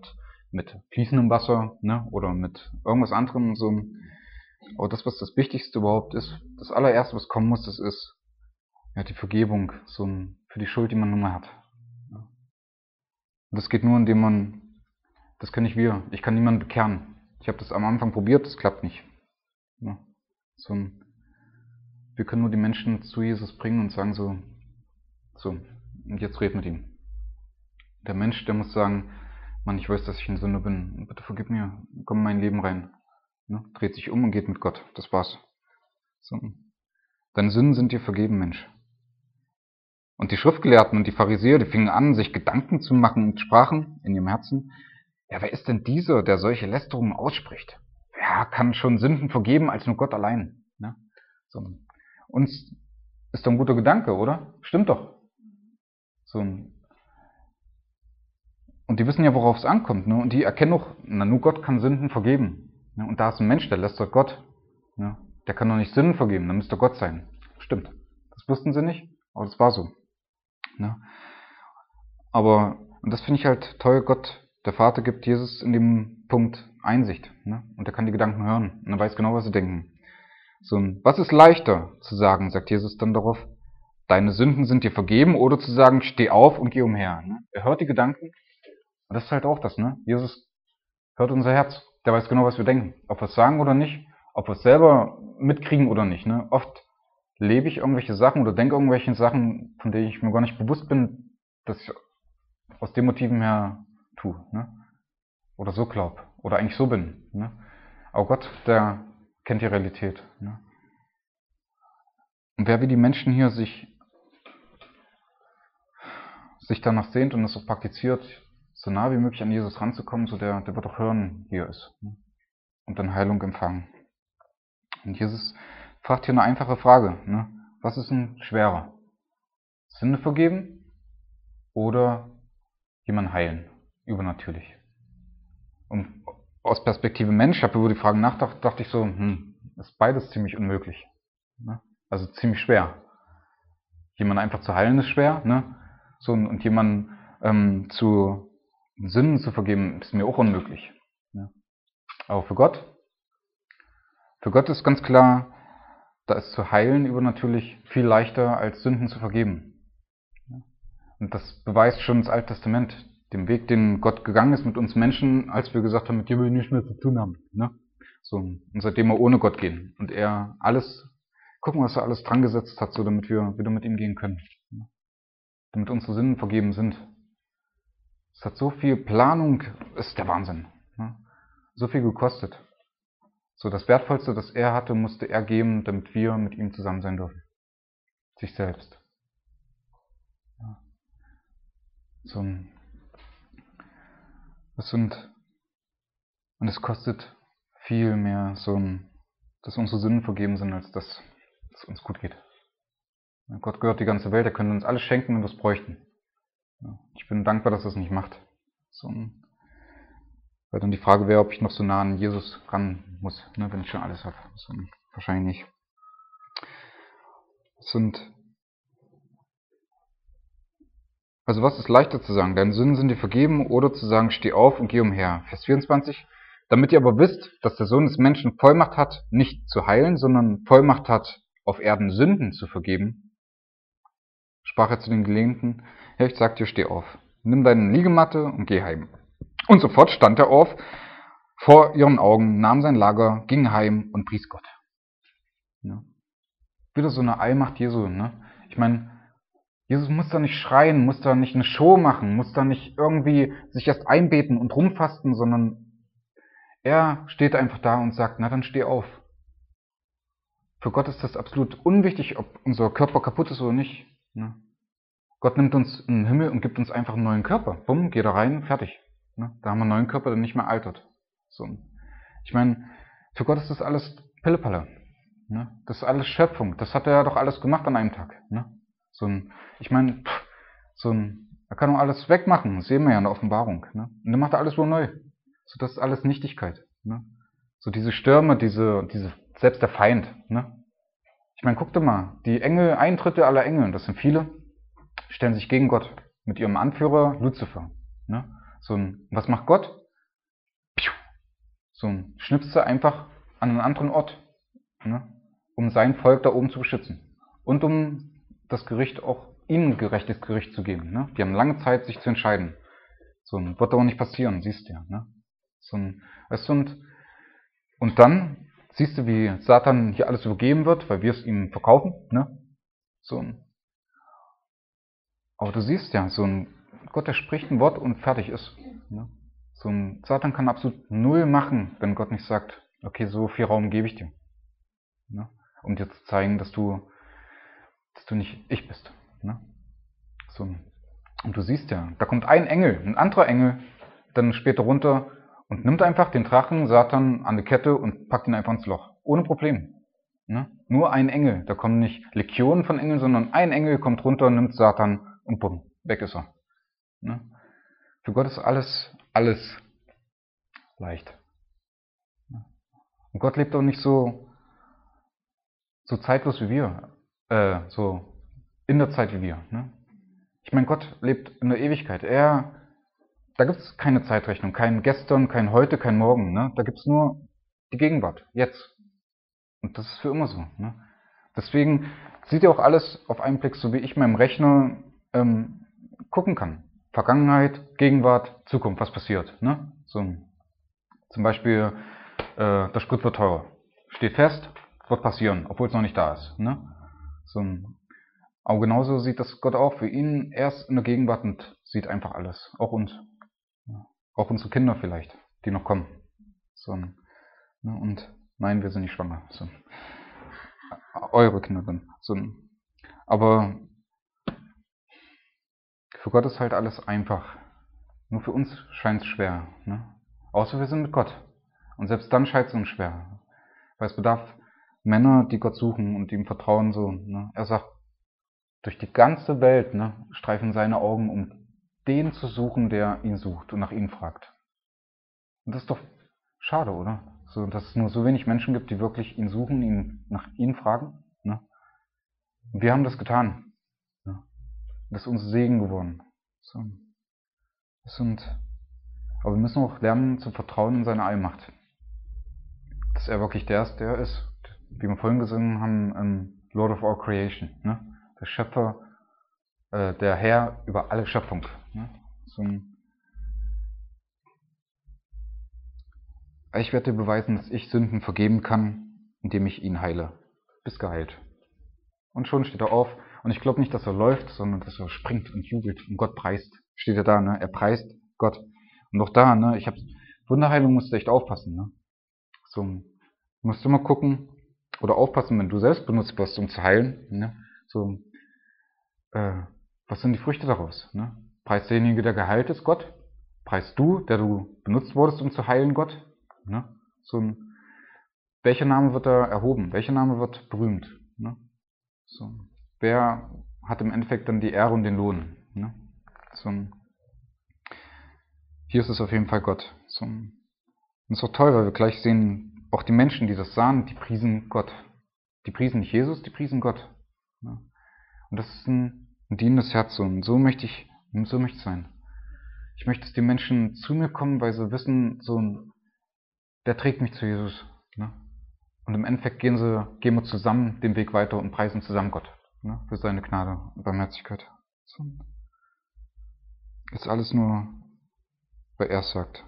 mit fließendem Wasser, ne, oder mit irgendwas anderem. So ein, aber das, was das Wichtigste überhaupt ist, das allererste, was kommen muss, das ist ja die Vergebung, so ein, für die Schuld, die man nun mal hat. Und das geht nur, indem man, das können nicht wir, ich kann niemanden bekehren. Ich habe das am Anfang probiert, das klappt nicht. Ja, so ein, wir können nur die Menschen zu Jesus bringen und sagen so, so, und jetzt red mit ihm. Der Mensch, der muss sagen, Mann, ich weiß, dass ich in Sünde bin, bitte vergib mir, komm in mein Leben rein. Ne? Dreht sich um und geht mit Gott, das war's. So. Deine Sünden sind dir vergeben, Mensch. Und die Schriftgelehrten und die Pharisäer, die fingen an, sich Gedanken zu machen und sprachen in ihrem Herzen, ja, wer ist denn dieser, der solche Lästerungen ausspricht? Wer kann schon Sünden vergeben als nur Gott allein? Ne? So. Uns ist doch ein guter Gedanke, oder? Stimmt doch. So. Und die wissen ja, worauf es ankommt. Ne? Und die erkennen doch, na, nur Gott kann Sünden vergeben. Ne? Und da ist ein Mensch, der lästert Gott. Ne? Der kann doch nicht Sünden vergeben, dann müsste Gott sein. Stimmt. Das wussten sie nicht, aber das war so. Ne? Aber, und das finde ich halt toll, Gott, der Vater, gibt Jesus in dem Punkt Einsicht. Ne? Und er kann die Gedanken hören. Und er weiß genau, was sie denken. So, was ist leichter zu sagen, sagt Jesus dann darauf, deine Sünden sind dir vergeben, oder zu sagen, steh auf und geh umher. Ne? Er hört die Gedanken. Und das ist halt auch das, ne? Jesus hört unser Herz. Der weiß genau, was wir denken. Ob wir es sagen oder nicht, ob wir es selber mitkriegen oder nicht, ne? Oft lebe ich irgendwelche Sachen oder denke irgendwelche Sachen, von denen ich mir gar nicht bewusst bin, dass ich aus den Motiven her tue, ne? Oder so glaube. Oder eigentlich so bin, ne? Aber Gott, der kennt die Realität, ne? Und wer wie die Menschen hier sich, sich danach sehnt und es so praktiziert, so nah wie möglich an Jesus ranzukommen, so der, der wird auch hören, wie er ist, ne? Und dann Heilung empfangen. Und Jesus fragt hier eine einfache Frage, ne? Was ist denn schwerer? Sünde vergeben oder jemanden heilen, übernatürlich? Und aus Perspektive Mensch, ich habe über die Fragen nachgedacht, dachte ich so, hm, ist beides ziemlich unmöglich, ne? Also ziemlich schwer. Jemanden einfach zu heilen ist schwer, ne? So, und jemanden ähm, zu Sünden zu vergeben, ist mir auch unmöglich. Ja. Aber für Gott, für Gott ist ganz klar, da ist zu heilen übernatürlich viel leichter, als Sünden zu vergeben. Und das beweist schon das Alte Testament, den Weg, den Gott gegangen ist mit uns Menschen, als wir gesagt haben, mit dir will ich nichts mehr zu tun haben. Ne? So, und seitdem wir ohne Gott gehen. Und er alles, gucken, was er alles dran gesetzt hat, so damit wir wieder mit ihm gehen können. Ne? Damit unsere Sünden vergeben sind. Es hat so viel Planung, ist der Wahnsinn. Ne? So viel gekostet. So, das Wertvollste, das er hatte, musste er geben, damit wir mit ihm zusammen sein dürfen. Sich selbst. Ja. So, das sind, und es kostet viel mehr, so, dass unsere Sünden vergeben sind, als dass es uns gut geht. Ja, Gott gehört die ganze Welt, er könnte uns alles schenken, wenn wir es bräuchten. Ja, ich bin dankbar, dass er es nicht macht. So, weil dann die Frage wäre, ob ich noch so nah an Jesus ran muss, ne, wenn ich schon alles habe. So, wahrscheinlich nicht. Das sind, also was ist leichter zu sagen? Deine Sünden sind dir vergeben, oder zu sagen, steh auf und geh umher. Vers vierundzwanzig. Damit ihr aber wisst, dass der Sohn des Menschen Vollmacht hat, nicht zu heilen, sondern Vollmacht hat, auf Erden Sünden zu vergeben, sprach er zu den Gelähmten, ja, ich sag dir, steh auf, nimm deine Liegematte und geh heim. Und sofort stand er auf, vor ihren Augen, nahm sein Lager, ging heim und pries Gott. Ja. Wieder so eine Allmacht Jesu, ne? Ich meine, Jesus muss da nicht schreien, muss da nicht eine Show machen, muss da nicht irgendwie sich erst einbeten und rumfasten, sondern er steht einfach da und sagt, na dann steh auf. Für Gott ist das absolut unwichtig, ob unser Körper kaputt ist oder nicht. Ne? Gott nimmt uns in den Himmel und gibt uns einfach einen neuen Körper. Bumm, geht da rein, fertig. Ne? Da haben wir einen neuen Körper, der nicht mehr altert. So. Ich meine, für Gott ist das alles Pillepalle. Ne? Das ist alles Schöpfung. Das hat er ja doch alles gemacht an einem Tag. Ne? So ein, ich meine, so ein, er kann doch alles wegmachen. Das sehen wir ja in der Offenbarung. Ne? Und dann macht er alles wohl neu. So, das ist alles Nichtigkeit. Ne? So diese Stürme, diese, diese, selbst der Feind. Ne? Ich meine, guck dir mal, die Engel, ein Drittel aller Engel, das sind viele, stellen sich gegen Gott mit ihrem Anführer Luzifer. Ne? So ein, was macht Gott? So schnippst du einfach an einen anderen Ort, ne? Um sein Volk da oben zu beschützen. Und um das Gericht auch ihnen gerechtes Gericht zu geben. Ne? Die haben lange Zeit, sich zu entscheiden. So wird auch nicht passieren, siehst du ja. Ne? So ein, weißt du, und, und dann siehst du, wie Satan hier alles übergeben wird, weil wir es ihm verkaufen. Ne? So, aber du siehst ja, so ein Gott, der spricht ein Wort und fertig ist. Ne? So ein Satan kann absolut null machen, wenn Gott nicht sagt, okay, so viel Raum gebe ich dir. Ne? Um dir zu zeigen, dass du, dass du nicht ich bist. Ne? So, und du siehst ja, da kommt ein Engel, ein anderer Engel, dann später runter und nimmt einfach den Drachen, Satan, an die Kette und packt ihn einfach ins Loch. Ohne Problem. Ne? Nur ein Engel. Da kommen nicht Legionen von Engeln, sondern ein Engel kommt runter, nimmt Satan und bumm, weg ist er. Ne? Für Gott ist alles, alles leicht. Und Gott lebt auch nicht so, so zeitlos wie wir, äh, so in der Zeit wie wir. Ne? Ich meine, Gott lebt in der Ewigkeit. Er, da gibt es keine Zeitrechnung, kein Gestern, kein Heute, kein Morgen. Ne? Da gibt es nur die Gegenwart, jetzt. Und das ist für immer so. Ne? Deswegen sieht er auch alles auf einen Blick, so wie ich meinem Rechner ähm, gucken kann. Vergangenheit, Gegenwart, Zukunft, was passiert. Ne? So, zum Beispiel, äh, der Sprit wird teurer. Steht fest, wird passieren, obwohl es noch nicht da ist. Ne? So, aber genauso sieht das Gott auch für ihn. Er ist in der Gegenwart und sieht einfach alles. Auch uns. Auch unsere Kinder vielleicht, die noch kommen. So, ne? Und nein, wir sind nicht schwanger. So. Eure Kinder dann. So. Aber für Gott ist halt alles einfach. Nur für uns scheint es schwer. Ne? Außer wir sind mit Gott. Und selbst dann scheint es uns schwer. Weil es bedarf Männer, die Gott suchen und ihm vertrauen. So, ne? Er sagt, durch die ganze Welt, ne, streifen seine Augen, um den zu suchen, der ihn sucht und nach ihm fragt. Und das ist doch schade, oder? So, dass es nur so wenig Menschen gibt, die wirklich ihn suchen, ihn nach ihm fragen. Ne? Und wir haben das getan. Ne? Das ist uns Segen geworden. So. Das sind, aber wir müssen auch lernen zu vertrauen in seine Allmacht. Dass er wirklich der ist, der ist. Wie wir vorhin gesungen haben, im Lord of all Creation. Ne? Der Schöpfer, äh, der Herr über alle Schöpfung. Ne? So ein, ich werde dir beweisen, dass ich Sünden vergeben kann, indem ich ihn heile. Bist geheilt. Und schon steht er auf. Und ich glaube nicht, dass er läuft, sondern dass er springt und jubelt und Gott preist. Steht er da, ne? Er preist Gott. Und auch da, ne? Ich habe Wunderheilung, musst du echt aufpassen, ne? So, musst du mal gucken oder aufpassen, wenn du selbst benutzt wirst, um zu heilen, ne? So, äh, was sind die Früchte daraus, ne? Preist derjenige, der geheilt ist, Gott? Preist du, der du benutzt wurdest, um zu heilen, Gott? Ne? So ein, welcher Name wird da erhoben? Welcher Name wird berühmt? Ne? So, wer hat im Endeffekt dann die Ehre und den Lohn? Ne? So ein, hier ist es auf jeden Fall Gott. So ein, und es ist auch toll, weil wir gleich sehen, auch die Menschen, die das sahen, die priesen Gott. Die priesen nicht Jesus, die priesen Gott. Ne? Und das ist ein, ein dienendes Herz. Und so möchte ich, so möchte ich sein. Ich möchte, dass die Menschen zu mir kommen, weil sie wissen, so ein, der trägt mich zu Jesus. Ne? Und im Endeffekt gehen, sie, gehen wir zusammen den Weg weiter und preisen zusammen Gott, ne? Für seine Gnade und Barmherzigkeit. So. Ist alles nur, weil er es sagt.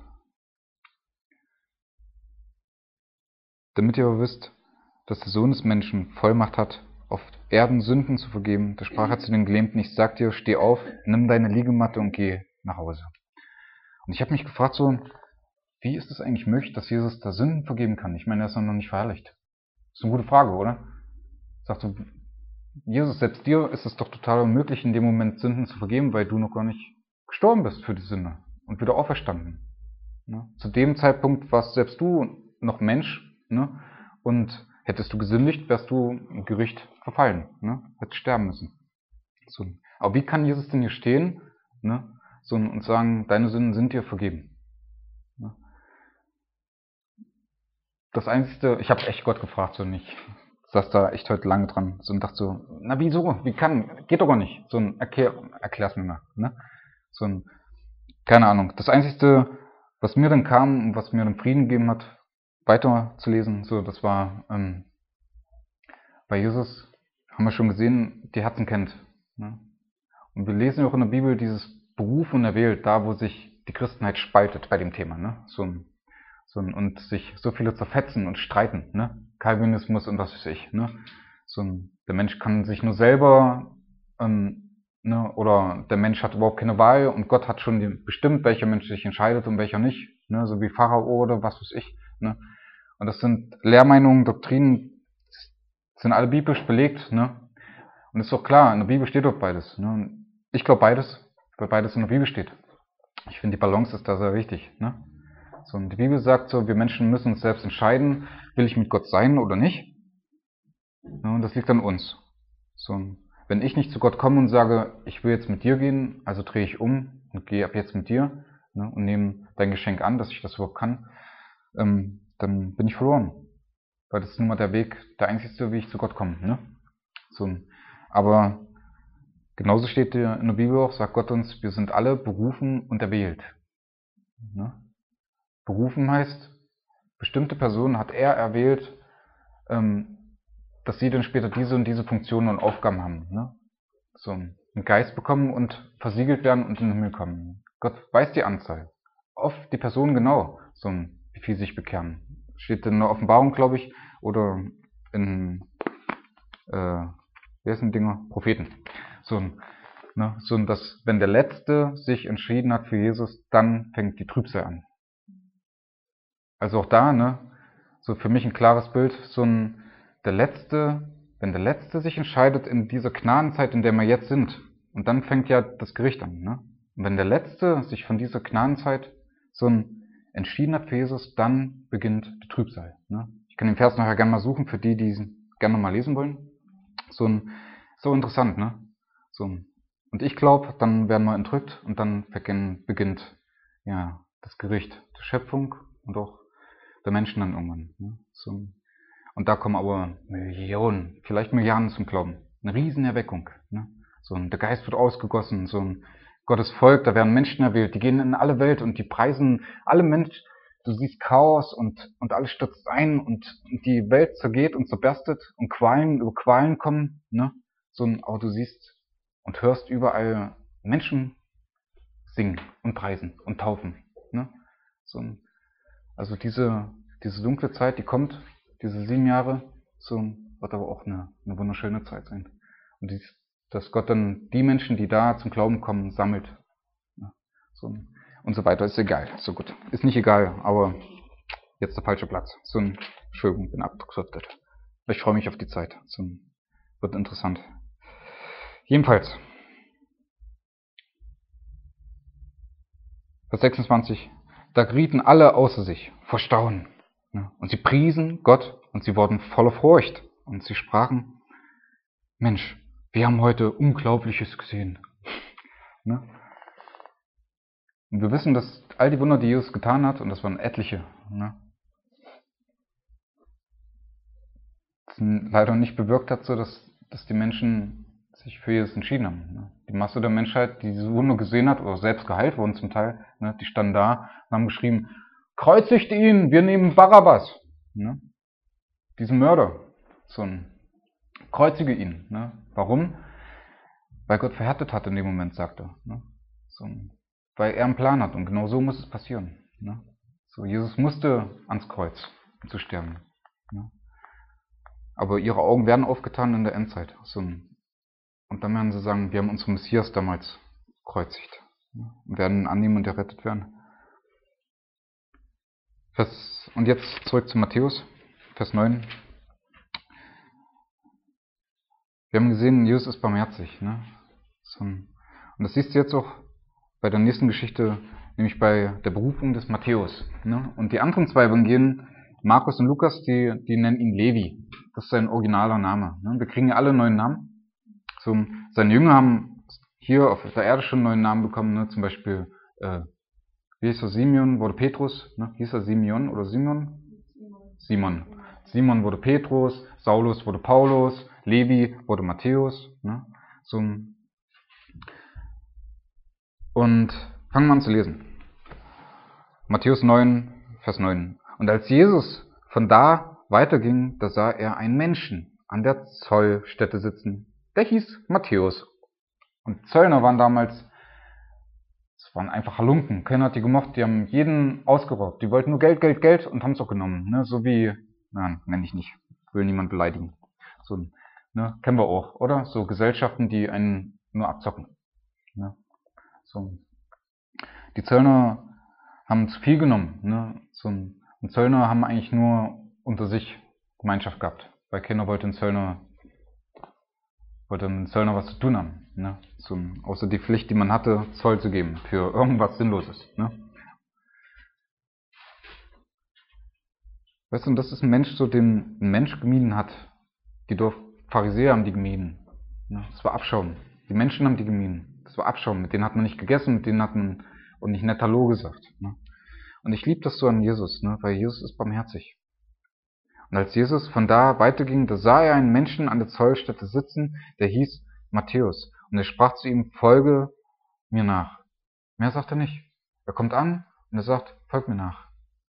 Damit ihr aber wisst, dass der Sohn des Menschen Vollmacht hat, auf Erden Sünden zu vergeben, da sprach er zu den Gelähmten, ich sag dir, steh auf, nimm deine Liegematte und geh nach Hause. Und ich habe mich gefragt so, wie ist es eigentlich möglich, dass Jesus da Sünden vergeben kann? Ich meine, er ist noch nicht verherrlicht. Das ist eine gute Frage, oder? Sagt so, Jesus, selbst dir ist es doch total unmöglich, in dem Moment Sünden zu vergeben, weil du noch gar nicht gestorben bist für die Sünde und wieder auferstanden. Ne? Zu dem Zeitpunkt warst selbst du noch Mensch, ne? Und hättest du gesündigt, wärst du im Gericht verfallen, ne? Hättest sterben müssen. So. Aber wie kann Jesus denn hier stehen, ne? So, und sagen, deine Sünden sind dir vergeben? Ne? Das Einzige, ich habe echt Gott gefragt, so nicht. Ich saß da echt heute lange dran so, und dachte so, na wieso, wie kann, geht doch gar nicht. So ein, erklär, erklär's mir mal. Ne? So ein, keine Ahnung. Das Einzige, was mir dann kam und was mir dann Frieden gegeben hat, weiterzulesen. So, das war ähm, bei Jesus, haben wir schon gesehen, die Herzen kennt. Ne? Und wir lesen auch in der Bibel dieses Beruf und erwählt, da wo sich die Christenheit spaltet bei dem Thema. Ne? So ein, so ein, und sich so viele zerfetzen und streiten. Ne? Calvinismus und was weiß ich. Ne? So ein, der Mensch kann sich nur selber, ähm, ne? oder der Mensch hat überhaupt keine Wahl und Gott hat schon die, bestimmt, welcher Mensch sich entscheidet und welcher nicht. Ne? So wie Pharao oder was weiß ich. Ne? Und das sind Lehrmeinungen, Doktrinen, sind alle biblisch belegt. Ne? Und ist doch klar, in der Bibel steht doch beides. Ne? Ich glaube beides, weil beides in der Bibel steht. Ich finde, die Balance ist da sehr wichtig. Ne? So, und die Bibel sagt so, wir Menschen müssen uns selbst entscheiden, will ich mit Gott sein oder nicht. Ja, und das liegt an uns. So, wenn ich nicht zu Gott komme und sage, ich will jetzt mit dir gehen, also drehe ich um und gehe ab jetzt mit dir, ne, und nehme dein Geschenk an, dass ich das überhaupt kann, ähm, dann bin ich verloren. Weil das ist nun mal der Weg, der einzigste, wie ich zu Gott komme. Ne? So, aber genauso steht in der Bibel auch, sagt Gott uns, wir sind alle berufen und erwählt. Ne? Berufen heißt, bestimmte Personen hat er erwählt, ähm, dass sie dann später diese und diese Funktionen und Aufgaben haben. Ne? So einen Geist bekommen und versiegelt werden und in den Himmel kommen. Gott weiß die Anzahl. Oft die Personen genau, so wie viele sich bekehren. Steht in der Offenbarung, glaube ich, oder in, äh, wie heißen die Dinger? Propheten. So ein, ne, so dass, wenn der Letzte sich entschieden hat für Jesus, dann fängt die Trübsal an. Also auch da, ne, so für mich ein klares Bild, so ein, der Letzte, wenn der Letzte sich entscheidet in dieser Gnadenzeit, in der wir jetzt sind, und dann fängt ja das Gericht an, ne? Und wenn der Letzte sich von dieser Gnadenzeit so ein entschieden hat für Jesus, dann beginnt die Trübsal, ne? Ich kann den Vers nachher gerne mal suchen, für die, die gerne mal lesen wollen. So ein, so interessant, ne? So ein, und ich glaube, dann werden wir entrückt und dann beginnt, ja, das Gericht der Schöpfung und auch der Menschen dann irgendwann. Ne? So, und da kommen aber Millionen, vielleicht Milliarden zum Glauben. Eine Riesenerweckung. Ne? So, und der Geist wird ausgegossen, so ein Gottes Volk, da werden Menschen erwählt, die gehen in alle Welt und die preisen alle Menschen. Du siehst Chaos und, und alles stürzt ein und, und die Welt zergeht und zerberstet und Qualen über Qualen kommen. Ne? So ein, aber du siehst und hörst überall Menschen singen und preisen und taufen. Ne? So ein, also diese, diese dunkle Zeit, die kommt, diese sieben Jahre, so wird aber auch eine, eine wunderschöne Zeit sein. Und dies, dass Gott dann die Menschen, die da zum Glauben kommen, sammelt. Ja, so, und so weiter, ist egal. So gut. Ist nicht egal, aber jetzt der falsche Platz. So ein, Entschuldigung, bin abgedriftet. Ich freue mich auf die Zeit. So ein, wird interessant. Jedenfalls. Vers sechsundzwanzig. Da gerieten alle außer sich vor Staunen. Und sie priesen Gott und sie wurden voller Furcht. Und sie sprachen, Mensch, wir haben heute Unglaubliches gesehen. Und wir wissen, dass all die Wunder, die Jesus getan hat, und das waren etliche, das leider nicht bewirkt hat, so dass, dass die Menschen sich für Jesus entschieden haben. Die Masse der Menschheit, die diese Wunder gesehen hat, oder selbst geheilt wurden zum Teil, die standen da und haben geschrien, kreuzigt ihn, wir nehmen Barabbas. Ne? Diesen Mörder. So ein Kreuzige ihn. Ne? Warum? Weil Gott verhärtet hat in dem Moment, sagt er. Ne? So ein, weil er einen Plan hat und genau so muss es passieren. Ne? So, Jesus musste ans Kreuz, um zu sterben. Ne? Aber ihre Augen werden aufgetan in der Endzeit. So ein, und dann werden sie sagen, wir haben unseren Messias damals gekreuzigt. Ne? Und werden ihn annehmen und errettet werden. Vers, und jetzt zurück zu Matthäus, Vers neun. Wir haben gesehen, Jesus ist barmherzig. Ne? So, und das siehst du jetzt auch bei der nächsten Geschichte, nämlich bei der Berufung des Matthäus. Ne? Und die anderen zwei Evangelien, Markus und Lukas, die, die nennen ihn Levi. Das ist sein originaler Name. Ne? Wir kriegen ja alle einen neuen Namen. So, seine Jünger haben hier auf der Erde schon einen neuen Namen bekommen. Ne? Zum Beispiel, äh, wie hieß er, Simeon wurde Petrus. Ne? Hieß er Simeon oder Simon? Simon. Simon wurde Petrus, Saulus wurde Paulus, Levi wurde Matthäus. Ne? So, und fangen wir an zu lesen. Matthäus neun, Vers neun. Und als Jesus von da weiterging, da sah er einen Menschen an der Zollstätte sitzen. Der hieß Matthäus. Und Zöllner waren damals, es waren einfach Halunken. Keiner hat die gemocht, die haben jeden ausgeraubt. Die wollten nur Geld, Geld, Geld und haben es auch genommen. Ne? So wie, nein, nenne ich nicht, will niemand beleidigen. So, ne? Kennen wir auch, oder? So Gesellschaften, die einen nur abzocken. Ne? So. Die Zöllner haben zu viel genommen. Ne? So, und Zöllner haben eigentlich nur unter sich Gemeinschaft gehabt. Weil keiner wollte einen Zöllner, wollte einen Zöllner was zu tun haben. Ne? So, außer die Pflicht, die man hatte, Zoll zu geben für irgendwas Sinnloses. Ne? Weißt du, und das ist ein Mensch, so den ein Mensch gemieden hat. Die Dorf Pharisäer haben die gemieden. Ne? Das war Abschaum. Die Menschen haben die gemieden. Das war Abschaum. Mit denen hat man nicht gegessen, mit denen hat man und nicht nett Hallo gesagt. Ne? Und ich liebe das so an Jesus, ne? Weil Jesus ist barmherzig. Und als Jesus von da weiterging, da sah er einen Menschen an der Zollstätte sitzen, der hieß Matthäus. Und er sprach zu ihm, folge mir nach. Mehr sagt er nicht. Er kommt an und er sagt, folg mir nach.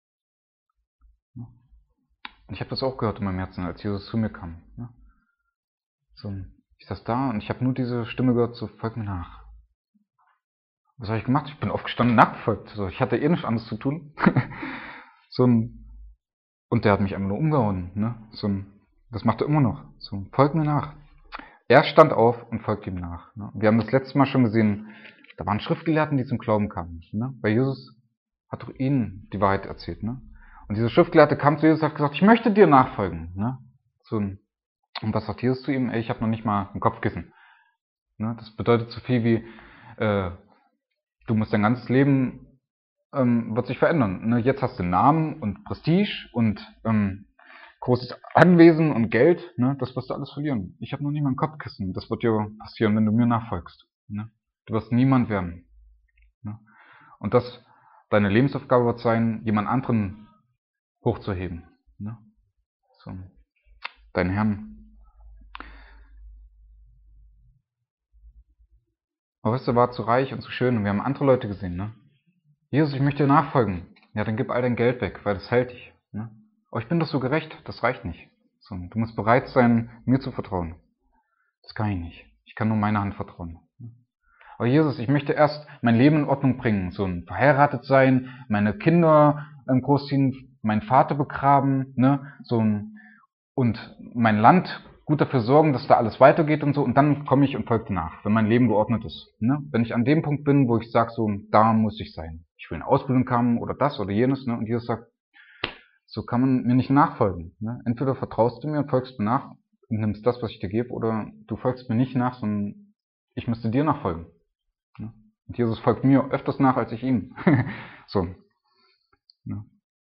Und ich habe das auch gehört in meinem Herzen, als Jesus zu mir kam. So, ich saß da und ich habe nur diese Stimme gehört, so, folg mir nach. Was habe ich gemacht? Ich bin aufgestanden, nachgefolgt. So, ich hatte eh nichts anderes zu tun. so ein, und der hat mich einfach nur umgehauen. Ne? So ein, das macht er immer noch. So, folg mir nach. Er stand auf und folgte ihm nach. Ne? Wir haben das letzte Mal schon gesehen, da waren Schriftgelehrten, die zum Glauben kamen. Ne? Weil Jesus hat doch ihnen die Wahrheit erzählt. Ne? Und dieser Schriftgelehrte kam zu Jesus und hat gesagt, ich möchte dir nachfolgen. Ne? So ein, und was sagt Jesus zu ihm? Ey, ich habe noch nicht mal ein Kopfkissen. Ne? Das bedeutet so viel wie, äh, du musst dein ganzes Leben ähm, wird sich verändern. Ne? Jetzt hast du Namen und Prestige und ähm, großes Anwesen und Geld. Ne? Das wirst du alles verlieren. Ich habe noch nicht mal ein Kopfkissen. Das wird dir passieren, wenn du mir nachfolgst. Ne? Du wirst niemand werden. Ne? Und das, deine Lebensaufgabe wird sein, jemand anderen hochzuheben. Ne? So. Deinen Herrn. Aber weißt du, er war zu reich und zu schön und wir haben andere Leute gesehen. Ne? Jesus, ich möchte dir nachfolgen. Ja, dann gib all dein Geld weg, weil das hält dich. Ne? Aber ich bin doch so gerecht, das reicht nicht. So, du musst bereit sein, mir zu vertrauen. Das kann ich nicht. Ich kann nur meiner Hand vertrauen. Aber Jesus, ich möchte erst mein Leben in Ordnung bringen. So ein verheiratet sein, meine Kinder ähm, großziehen, meinen Vater begraben, ne? So ein, und mein Land gut dafür sorgen, dass da alles weitergeht und so. Und dann komme ich und folge dir nach, wenn mein Leben geordnet ist. Ne? Wenn ich an dem Punkt bin, wo ich sage, so, da muss ich sein. Ich will eine Ausbildung haben oder das oder jenes. Ne? Und Jesus sagt, so kann man mir nicht nachfolgen. Ne? Entweder vertraust du mir und folgst mir nach und nimmst das, was ich dir gebe, oder du folgst mir nicht nach, sondern ich müsste dir nachfolgen. Ne? Und Jesus folgt mir öfters nach als ich ihm. so. Ne?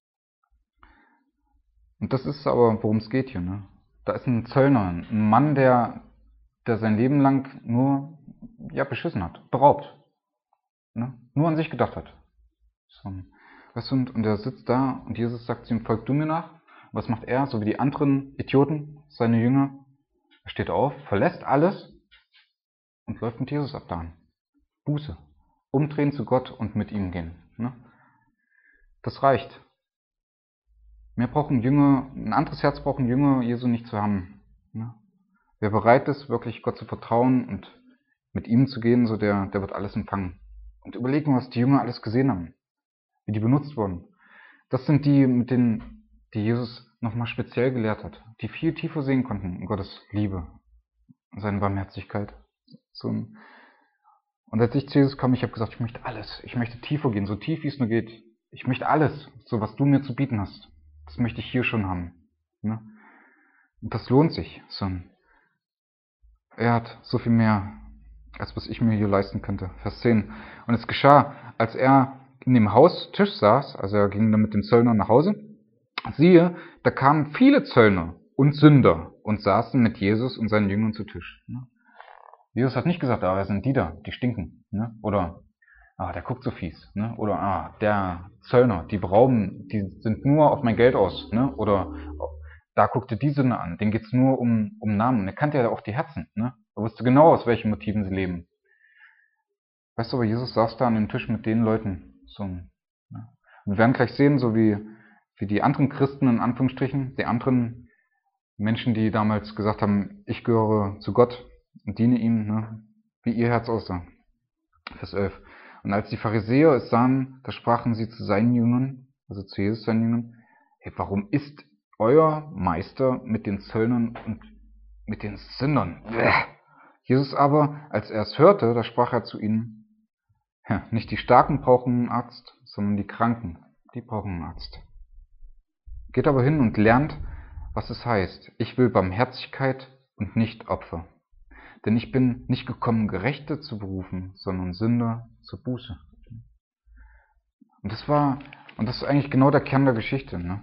Und das ist aber, worum es geht hier. Ne? Da ist ein Zöllner, ein Mann, der, der sein Leben lang nur ja, beschissen hat, beraubt. Ne? Nur an sich gedacht hat. So. Weißt du, und, und er sitzt da und Jesus sagt zu ihm, folg du mir nach. Was macht er? So wie die anderen Idioten, seine Jünger. Er steht auf, verlässt alles und läuft mit Jesus ab da. Buße. Umdrehen zu Gott und mit ihm gehen. Ne? Das reicht. Mehr brauchen Jünger, ein anderes Herz brauchen Jünger Jesu nicht zu haben. Ne? Wer bereit ist, wirklich Gott zu vertrauen und mit ihm zu gehen, so der, der wird alles empfangen. Und überlegen, was die Jünger alles gesehen haben. Wie die benutzt wurden. Das sind die, mit denen, die Jesus nochmal speziell gelehrt hat. Die viel tiefer sehen konnten in Gottes Liebe und seine Barmherzigkeit. So ein und als ich zu Jesus kam, ich habe gesagt, ich möchte alles. Ich möchte tiefer gehen, so tief wie es nur geht. Ich möchte alles, so was du mir zu bieten hast. Das möchte ich hier schon haben. Ne? Und das lohnt sich. So ein er hat so viel mehr, als was ich mir hier leisten könnte. Vers zehn. Und es geschah, als er in dem Haustisch saß, also er ging dann mit dem Zöllner nach Hause, siehe, da kamen viele Zöllner und Sünder und saßen mit Jesus und seinen Jüngern zu Tisch. Jesus hat nicht gesagt, ah, wer sind die da? Die stinken. Ne? Oder, ah, der guckt so fies. Ne? Oder, ah, der Zöllner, die berauben, die sind nur auf mein Geld aus. Ne? Oder, da guckte die Sünde an, denen geht's nur um, um Namen. Und er kannte ja auch die Herzen. Ne? Er wusste genau, aus welchen Motiven sie leben. Weißt du, aber Jesus saß da an dem Tisch mit den Leuten. So, ne? Und wir werden gleich sehen, so wie wie die anderen Christen in Anführungsstrichen, die anderen Menschen, die damals gesagt haben, ich gehöre zu Gott und diene ihm, ne, wie ihr Herz aussah. Vers elf. Und als die Pharisäer es sahen, da sprachen sie zu seinen Jüngern, also zu Jesus seinen Jüngern, hey, warum isst euer Meister mit den Zöllnern und mit den Sündern? Bäh. Jesus aber, als er es hörte, da sprach er zu ihnen, ja, nicht die Starken brauchen einen Arzt, sondern die Kranken, die brauchen einen Arzt. Geht aber hin und lernt, was es heißt, ich will Barmherzigkeit und nicht Opfer. Denn ich bin nicht gekommen, Gerechte zu berufen, sondern Sünder zur Buße. Und das war, und das ist eigentlich genau der Kern der Geschichte, ne?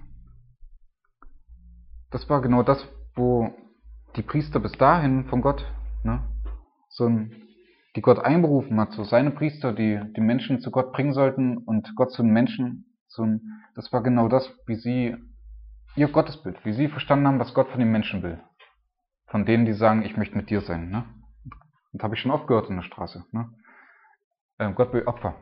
Das war genau das, wo die Priester bis dahin von Gott, ne, so ein, die Gott einberufen hat, so seine Priester, die die Menschen zu Gott bringen sollten und Gott zu den Menschen, so ein, das war genau das, wie sie, ihr Gottesbild, wie sie verstanden haben, was Gott von den Menschen will. Von denen, die sagen, ich möchte mit dir sein, ne? Und habe ich schon oft gehört in der Straße, ne? Äh, Gott will Opfer.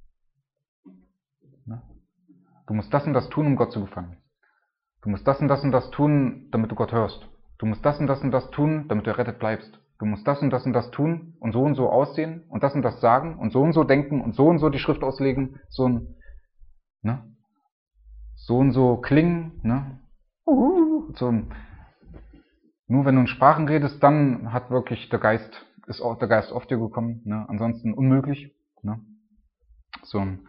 Ne? Du musst das und das tun, um Gott zu gefallen. Du musst das und das und das tun, damit du Gott hörst. Du musst das und das und das tun, damit du errettet bleibst. Du musst das und das und das tun und so und so aussehen und das und das sagen und so und so denken und so und so die Schrift auslegen, so ein, ne? So und so klingen, ne? So ein, nur wenn du in Sprachen redest, dann hat wirklich der Geist, ist auch der Geist auf dir gekommen, ne? Ansonsten unmöglich, ne? So ein,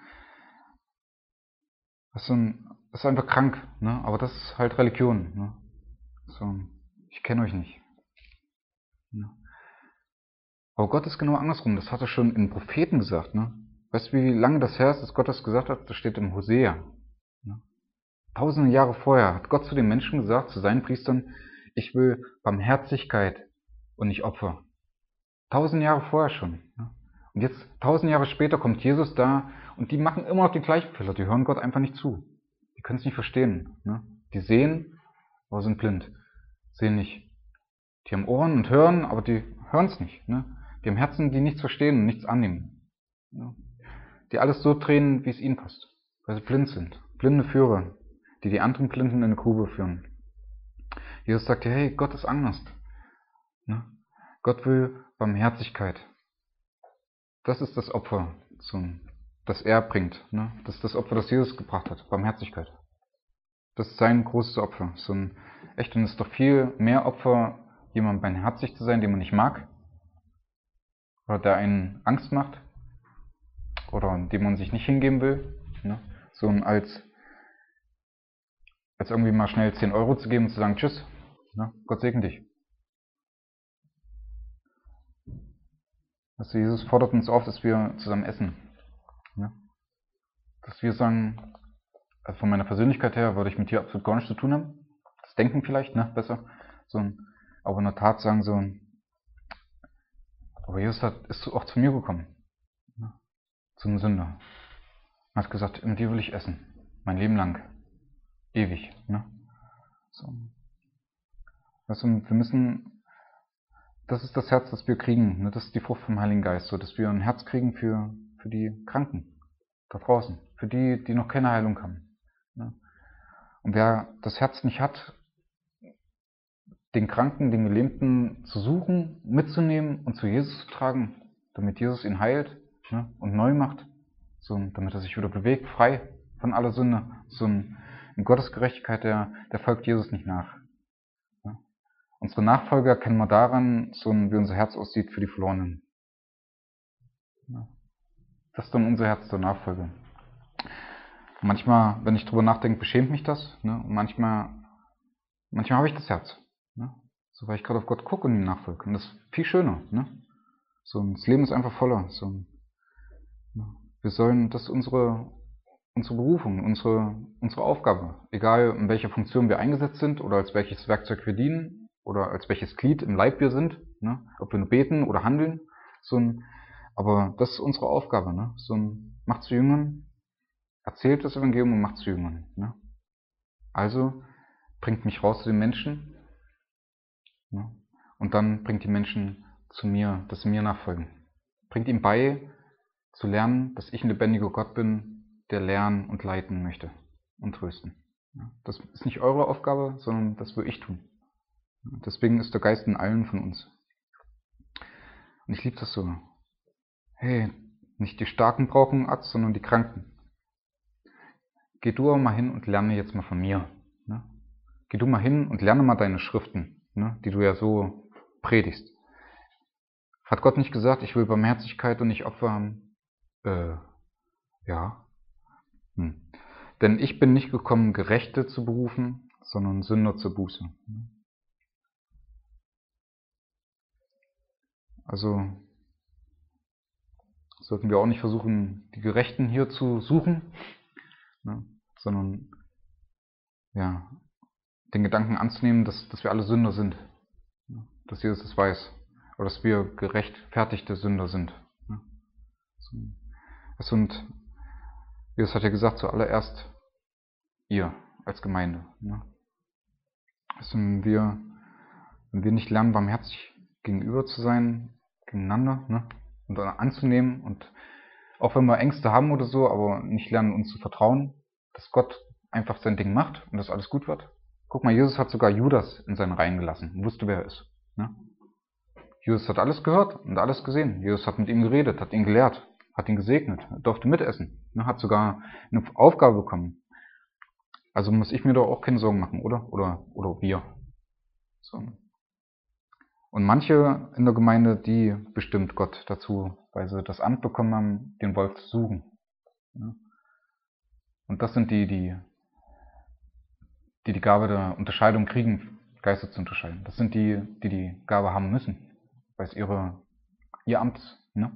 das ist, ein, das ist einfach krank, ne? Aber das ist halt Religion, ne? So, ich kenne euch nicht. Ne? Aber Gott ist genau andersrum. Das hat er schon in Propheten gesagt. Ne? Weißt du, wie lange das her ist, dass Gott das gesagt hat? Das steht im Hosea. Ne? Tausende Jahre vorher hat Gott zu den Menschen gesagt, zu seinen Priestern, ich will Barmherzigkeit und nicht Opfer. Tausende Jahre vorher schon. Ne? Und jetzt, tausend Jahre später, kommt Jesus da und die machen immer noch die gleichen Fehler. Die hören Gott einfach nicht zu. Die können es nicht verstehen. Ne? Die sehen, aber sind blind. Sehen nicht. Die haben Ohren und hören, aber die hören es nicht. Ne? Die haben Herzen, die nichts verstehen und nichts annehmen. Ne? Die alles so drehen, wie es ihnen passt. Weil sie blind sind. Blinde Führer, die die anderen Blinden in eine Grube führen. Jesus sagt dir, hey, Gott ist anders. Ne? Gott will Barmherzigkeit. Das ist das Opfer, das er bringt. Ne? Das ist das Opfer, das Jesus gebracht hat. Barmherzigkeit. Das ist sein großes Opfer. So ein, echt, und es ist doch viel mehr Opfer, jemandem barmherzig zu sein, den man nicht mag. Oder der einen Angst macht. Oder dem man sich nicht hingeben will. Ne? So ein als, als irgendwie mal schnell zehn Euro zu geben und zu sagen, tschüss, ne? Gott segne dich. Also Jesus fordert uns auf, dass wir zusammen essen. Ne? Dass wir sagen, also von meiner Persönlichkeit her würde ich mit dir absolut gar nichts zu tun haben. Das Denken vielleicht, ne, besser. So ein, aber in der Tat sagen so, aber Jesus hat, ist auch zu mir gekommen. Ne? Zu einem Sünder. Er hat gesagt, mit dir will ich essen. Mein Leben lang. Ewig. Ne? So. Also wir müssen, das ist das Herz, das wir kriegen. Ne? Das ist die Frucht vom Heiligen Geist. So, dass wir ein Herz kriegen für, für die Kranken. Da draußen. Für die, die noch keine Heilung haben. Ne? Und wer das Herz nicht hat, den Kranken, den Gelähmten zu suchen, mitzunehmen und zu Jesus zu tragen, damit Jesus ihn heilt, ne, und neu macht, so, damit er sich wieder bewegt, frei von aller Sünde. So ein, in Gottes Gerechtigkeit, der, der folgt Jesus nicht nach. Ne. Unsere Nachfolger kennen wir daran, so wie unser Herz aussieht für die Verlorenen. Ne. Das ist dann unser Herz der Nachfolger. Und manchmal, wenn ich drüber nachdenke, beschämt mich das. Ne, und manchmal, manchmal habe ich das Herz. Ne? So, weil ich gerade auf Gott gucke und ihm nachfolge. Und das ist viel schöner. Ne? So, das Leben ist einfach voller. So, ne? Wir sollen, das ist unsere, unsere Berufung, unsere, unsere Aufgabe. Egal, in welcher Funktion wir eingesetzt sind oder als welches Werkzeug wir dienen oder als welches Glied im Leib wir sind. Ne? Ob wir nur beten oder handeln. So ein, aber das ist unsere Aufgabe. Ne? So ein, macht zu Jüngern, erzählt das Evangelium und macht zu Jüngern. Ne? Also bringt mich raus zu den Menschen. Ja. Und dann bringt die Menschen zu mir, dass sie mir nachfolgen. Bringt ihm bei, zu lernen, dass ich ein lebendiger Gott bin, der lernen und leiten möchte und trösten. Das ist nicht eure Aufgabe, sondern das will ich tun. Deswegen ist der Geist in allen von uns. Und ich liebe das so. Hey, nicht die Starken brauchen einen Arzt, sondern die Kranken. Geh du aber mal hin und lerne jetzt mal von mir. Ne? Geh du mal hin und lerne mal deine Schriften, ne? Die du ja so predigst. Hat Gott nicht gesagt, ich will Barmherzigkeit und nicht Opfer haben? Äh, ja. Hm. Denn ich bin nicht gekommen, Gerechte zu berufen, sondern Sünder zur Buße. Also sollten wir auch nicht versuchen, die Gerechten hier zu suchen, ne? Sondern ja, den Gedanken anzunehmen, dass, dass wir alle Sünder sind. Ne? Dass Jesus das weiß. Oder dass wir gerechtfertigte Sünder sind. Ne? So. Und Jesus hat ja gesagt, zuallererst ihr als Gemeinde. Ne? Also wenn wir, wenn wir nicht lernen, barmherzig gegenüber zu sein, gegeneinander, ne? Und dann anzunehmen und auch wenn wir Ängste haben oder so, aber nicht lernen, uns zu vertrauen, dass Gott einfach sein Ding macht und dass alles gut wird. Guck mal, Jesus hat sogar Judas in seinen Reihen gelassen und wusste, wer er ist. Ne? Jesus hat alles gehört und alles gesehen. Jesus hat mit ihm geredet, hat ihn gelehrt, hat ihn gesegnet, durfte mitessen, ne? Hat sogar eine Aufgabe bekommen. Also muss ich mir doch auch keine Sorgen machen, oder? Oder, oder wir. So. Und manche in der Gemeinde, die bestimmt Gott dazu, weil sie das Amt bekommen haben, den Wolf zu suchen. Und das sind die, die die, die Gabe der Unterscheidung kriegen, Geister zu unterscheiden. Das sind die, die die Gabe haben müssen, weil es ihre, ihr Amt ist. Ne?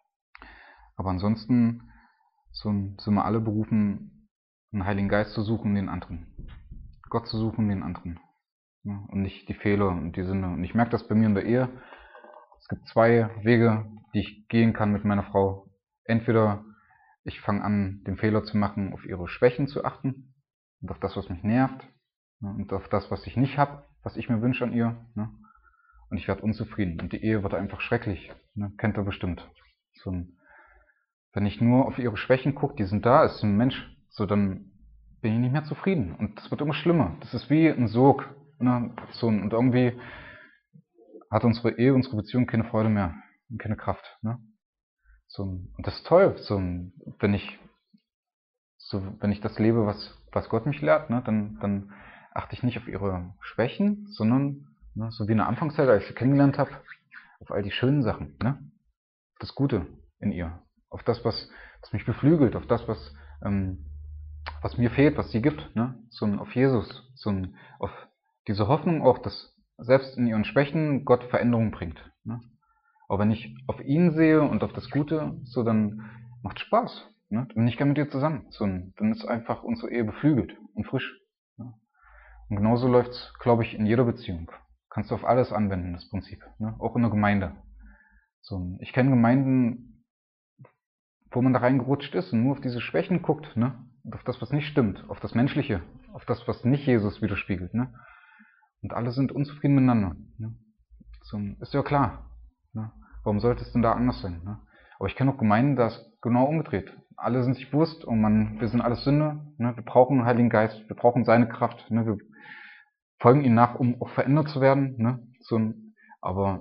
Aber ansonsten sind wir alle berufen, einen Heiligen Geist zu suchen, den anderen. Gott zu suchen, den anderen. Ne? Und nicht die Fehler und die Sünde. Und ich merke das bei mir in der Ehe. Es gibt zwei Wege, die ich gehen kann mit meiner Frau. Entweder ich fange an, den Fehler zu machen, auf ihre Schwächen zu achten und auf das, was mich nervt und auf das, was ich nicht habe, was ich mir wünsche an ihr. Und ich werde unzufrieden und die Ehe wird einfach schrecklich. Kennt ihr bestimmt. So ein, wenn ich nur auf ihre Schwächen gucke, die sind da, ist ein Mensch, so dann bin ich nicht mehr zufrieden und das wird immer schlimmer. Das ist wie ein Sog. Ne? So, und irgendwie hat unsere Ehe, unsere Beziehung keine Freude mehr, keine Kraft. Ne? So, und das ist toll, so, wenn ich so, wenn ich das lebe, was, was Gott mich lehrt, ne, dann, dann achte ich nicht auf ihre Schwächen, sondern ne, so wie in der Anfangszeit, als ich sie kennengelernt habe, auf all die schönen Sachen, ne, das Gute in ihr, auf das, was, was mich beflügelt, auf das, was, ähm, was mir fehlt, was sie gibt, ne, so auf Jesus, so auf diese Hoffnung auch, dass selbst in ihren Schwächen Gott Veränderung bringt. Ne. Aber wenn ich auf ihn sehe und auf das Gute, so dann macht Spaß. Ne? Dann bin ich gerne mit dir zusammen. So, dann ist einfach unsere Ehe beflügelt und frisch. Ne? Und genauso läuft's, glaube ich, in jeder Beziehung. Kannst du auf alles anwenden, das Prinzip. Ne? Auch in der Gemeinde. So, ich kenne Gemeinden, wo man da reingerutscht ist und nur auf diese Schwächen guckt, ne? Und auf das, was nicht stimmt, auf das Menschliche, auf das, was nicht Jesus widerspiegelt. Ne? Und alle sind unzufrieden miteinander. Ne? So, ist ja klar. Ne? Warum sollte es denn da anders sein? Ne? Aber ich kenne auch Gemeinden, da ist genau umgedreht. Alle sind sich bewusst und man, wir sind alles Sünder. Ne? Wir brauchen den Heiligen Geist, wir brauchen seine Kraft. Ne? Wir folgen ihm nach, um auch verändert zu werden. Ne? So, aber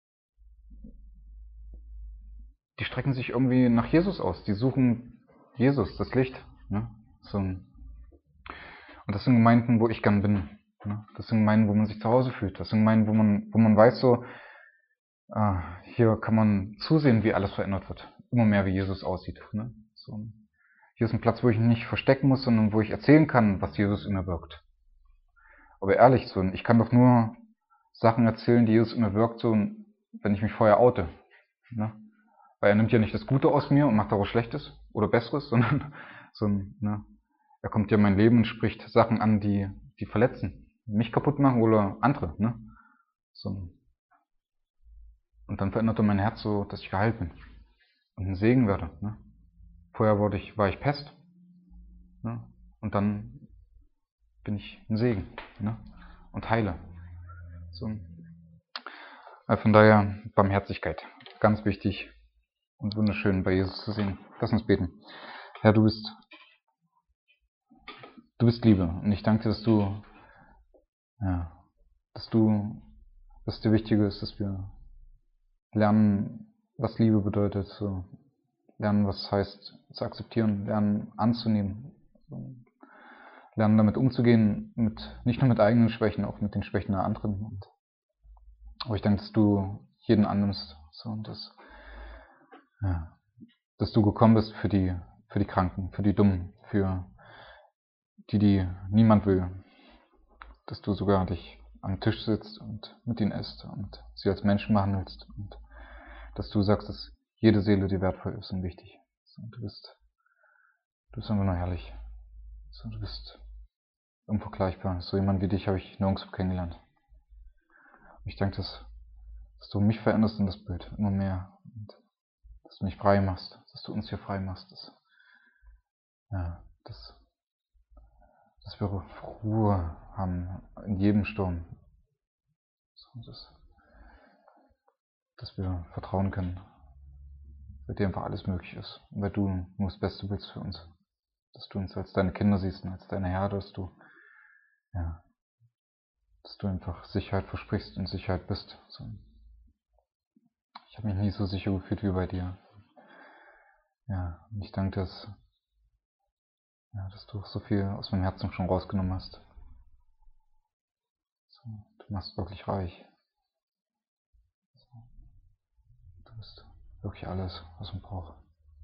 die strecken sich irgendwie nach Jesus aus. Die suchen Jesus, das Licht. Ne? So, und das sind Gemeinden, wo ich gern bin. Ne? Das sind Gemeinden, wo man sich zu Hause fühlt. Das sind Gemeinden, wo man, wo man weiß so, ah, hier kann man zusehen, wie alles verändert wird. Immer mehr, wie Jesus aussieht. Ne? So. Hier ist ein Platz, wo ich mich nicht verstecken muss, sondern wo ich erzählen kann, was Jesus in mir wirkt. Aber ehrlich, so, ich kann doch nur Sachen erzählen, die Jesus in mir wirkt, so, wenn ich mich vorher oute. Ne? Weil er nimmt ja nicht das Gute aus mir und macht daraus Schlechtes oder Besseres, sondern so, ne? Er kommt ja in mein Leben und spricht Sachen an, die, die verletzen, mich kaputt machen oder andere. Ne? So. Und dann verändert er mein Herz so, dass ich geheilt bin und ein Segen werde. Ne? Vorher wurde ich, war ich Pest, ne? Und dann bin ich ein Segen, ne? Und heile. So. Also von daher Barmherzigkeit, ganz wichtig und wunderschön bei Jesus zu sehen. Lass uns beten. Herr, du bist du bist Liebe. Und ich danke dir, dass du, ja, dass du, dass dir wichtig ist, dass wir lernen, was Liebe bedeutet, so lernen, was es heißt, zu akzeptieren, lernen anzunehmen, so, lernen damit umzugehen, mit, nicht nur mit eigenen Schwächen, auch mit den Schwächen der anderen. Und, aber ich denke, dass du jeden annimmst, so, und dass, ja, dass du gekommen bist für die, für die Kranken, für die Dummen, für die, die niemand will, dass du sogar dich am Tisch sitzt und mit ihnen isst und sie als Menschen behandelst und dass du sagst, dass jede Seele dir wertvoll ist und wichtig. So, du bist, du bist einfach nur herrlich. So, du bist unvergleichbar. So jemand wie dich habe ich nirgends kennengelernt. Ich denke, dass, dass du mich veränderst in das Bild immer mehr und dass du mich frei machst, dass du uns hier frei machst, dass, ja, dass, dass wir Ruhe haben in jedem Sturm. So, dass, dass wir vertrauen können, bei dir einfach alles möglich ist und weil du nur das Beste willst für uns. Dass du uns als deine Kinder siehst und als deine Herde, dass du, ja, dass du einfach Sicherheit versprichst und Sicherheit bist. So. Ich habe mich nie so sicher gefühlt wie bei dir. Ja, und ich danke dir, dass, ja, dass du so viel aus meinem Herzen schon rausgenommen hast. So, du machst wirklich reich. So, du bist wirklich alles, was man braucht.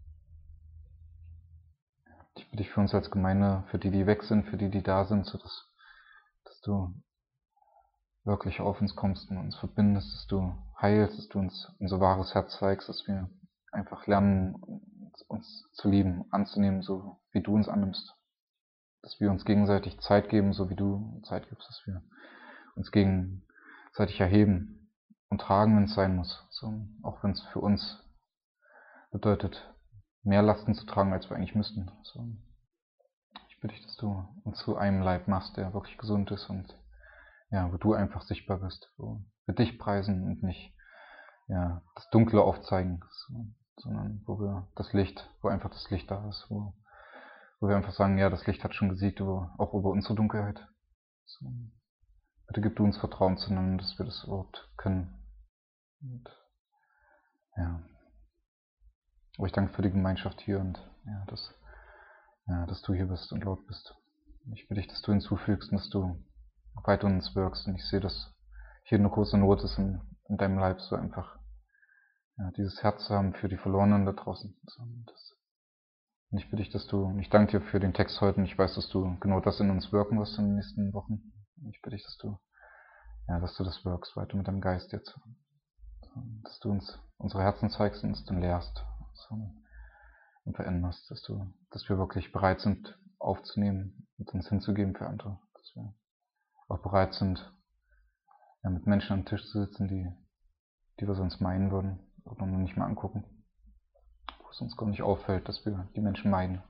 Ich bitte dich für uns als Gemeinde, für die, die weg sind, für die, die da sind, so dass, dass du wirklich auf uns kommst und uns verbindest, dass du heilst, dass du uns unser wahres Herz zeigst, dass wir einfach lernen, uns zu lieben, anzunehmen, so wie du uns annimmst. Dass wir uns gegenseitig Zeit geben, so wie du Zeit gibst, dass wir uns gegenseitig erheben und tragen, wenn es sein muss. So, auch wenn es für uns bedeutet, mehr Lasten zu tragen, als wir eigentlich müssten. So, ich bitte dich, dass du uns zu einem Leib machst, der wirklich gesund ist und ja, wo du einfach sichtbar bist, wo wir dich preisen und nicht, ja, das Dunkle aufzeigen, so, sondern wo wir das Licht, wo einfach das Licht da ist, wo, wo wir einfach sagen, ja, das Licht hat schon gesiegt, über, auch über unsere Dunkelheit. So, bitte gib du uns Vertrauen zueinander, dass wir das überhaupt können. Und, ja, aber ich danke für die Gemeinschaft hier und ja, dass, ja, dass du hier bist und laut bist. Ich bitte dich, dass du hinzufügst und dass du weiter in uns wirkst. Und ich sehe, dass hier eine große Not ist in, in deinem Leib, so einfach, ja, dieses Herz zu haben für die Verlorenen da draußen. So, das, und ich bitte dich, dass du, ich danke dir für den Text heute und ich weiß, dass du genau das in uns wirken wirst in den nächsten Wochen. Und ich bitte dich, dass du, ja, dass du das wirkst weiter mit deinem Geist jetzt. So, dass du uns unsere Herzen zeigst und uns dann lehrst, so, und veränderst, dass du, dass wir wirklich bereit sind aufzunehmen und uns hinzugeben für andere. Dass wir auch bereit sind, ja, mit Menschen am Tisch zu sitzen, die, die wir sonst meiden würden oder nur nicht mal angucken. Wo es uns gar nicht auffällt, dass wir die Menschen meiden.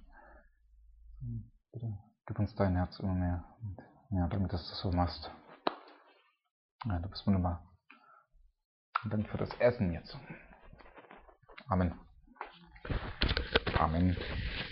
Bitte gib uns dein Herz immer mehr. Und, ja, damit dass du das so machst. Ja, du bist wunderbar. Und dann für das Essen jetzt. Amen. Amen.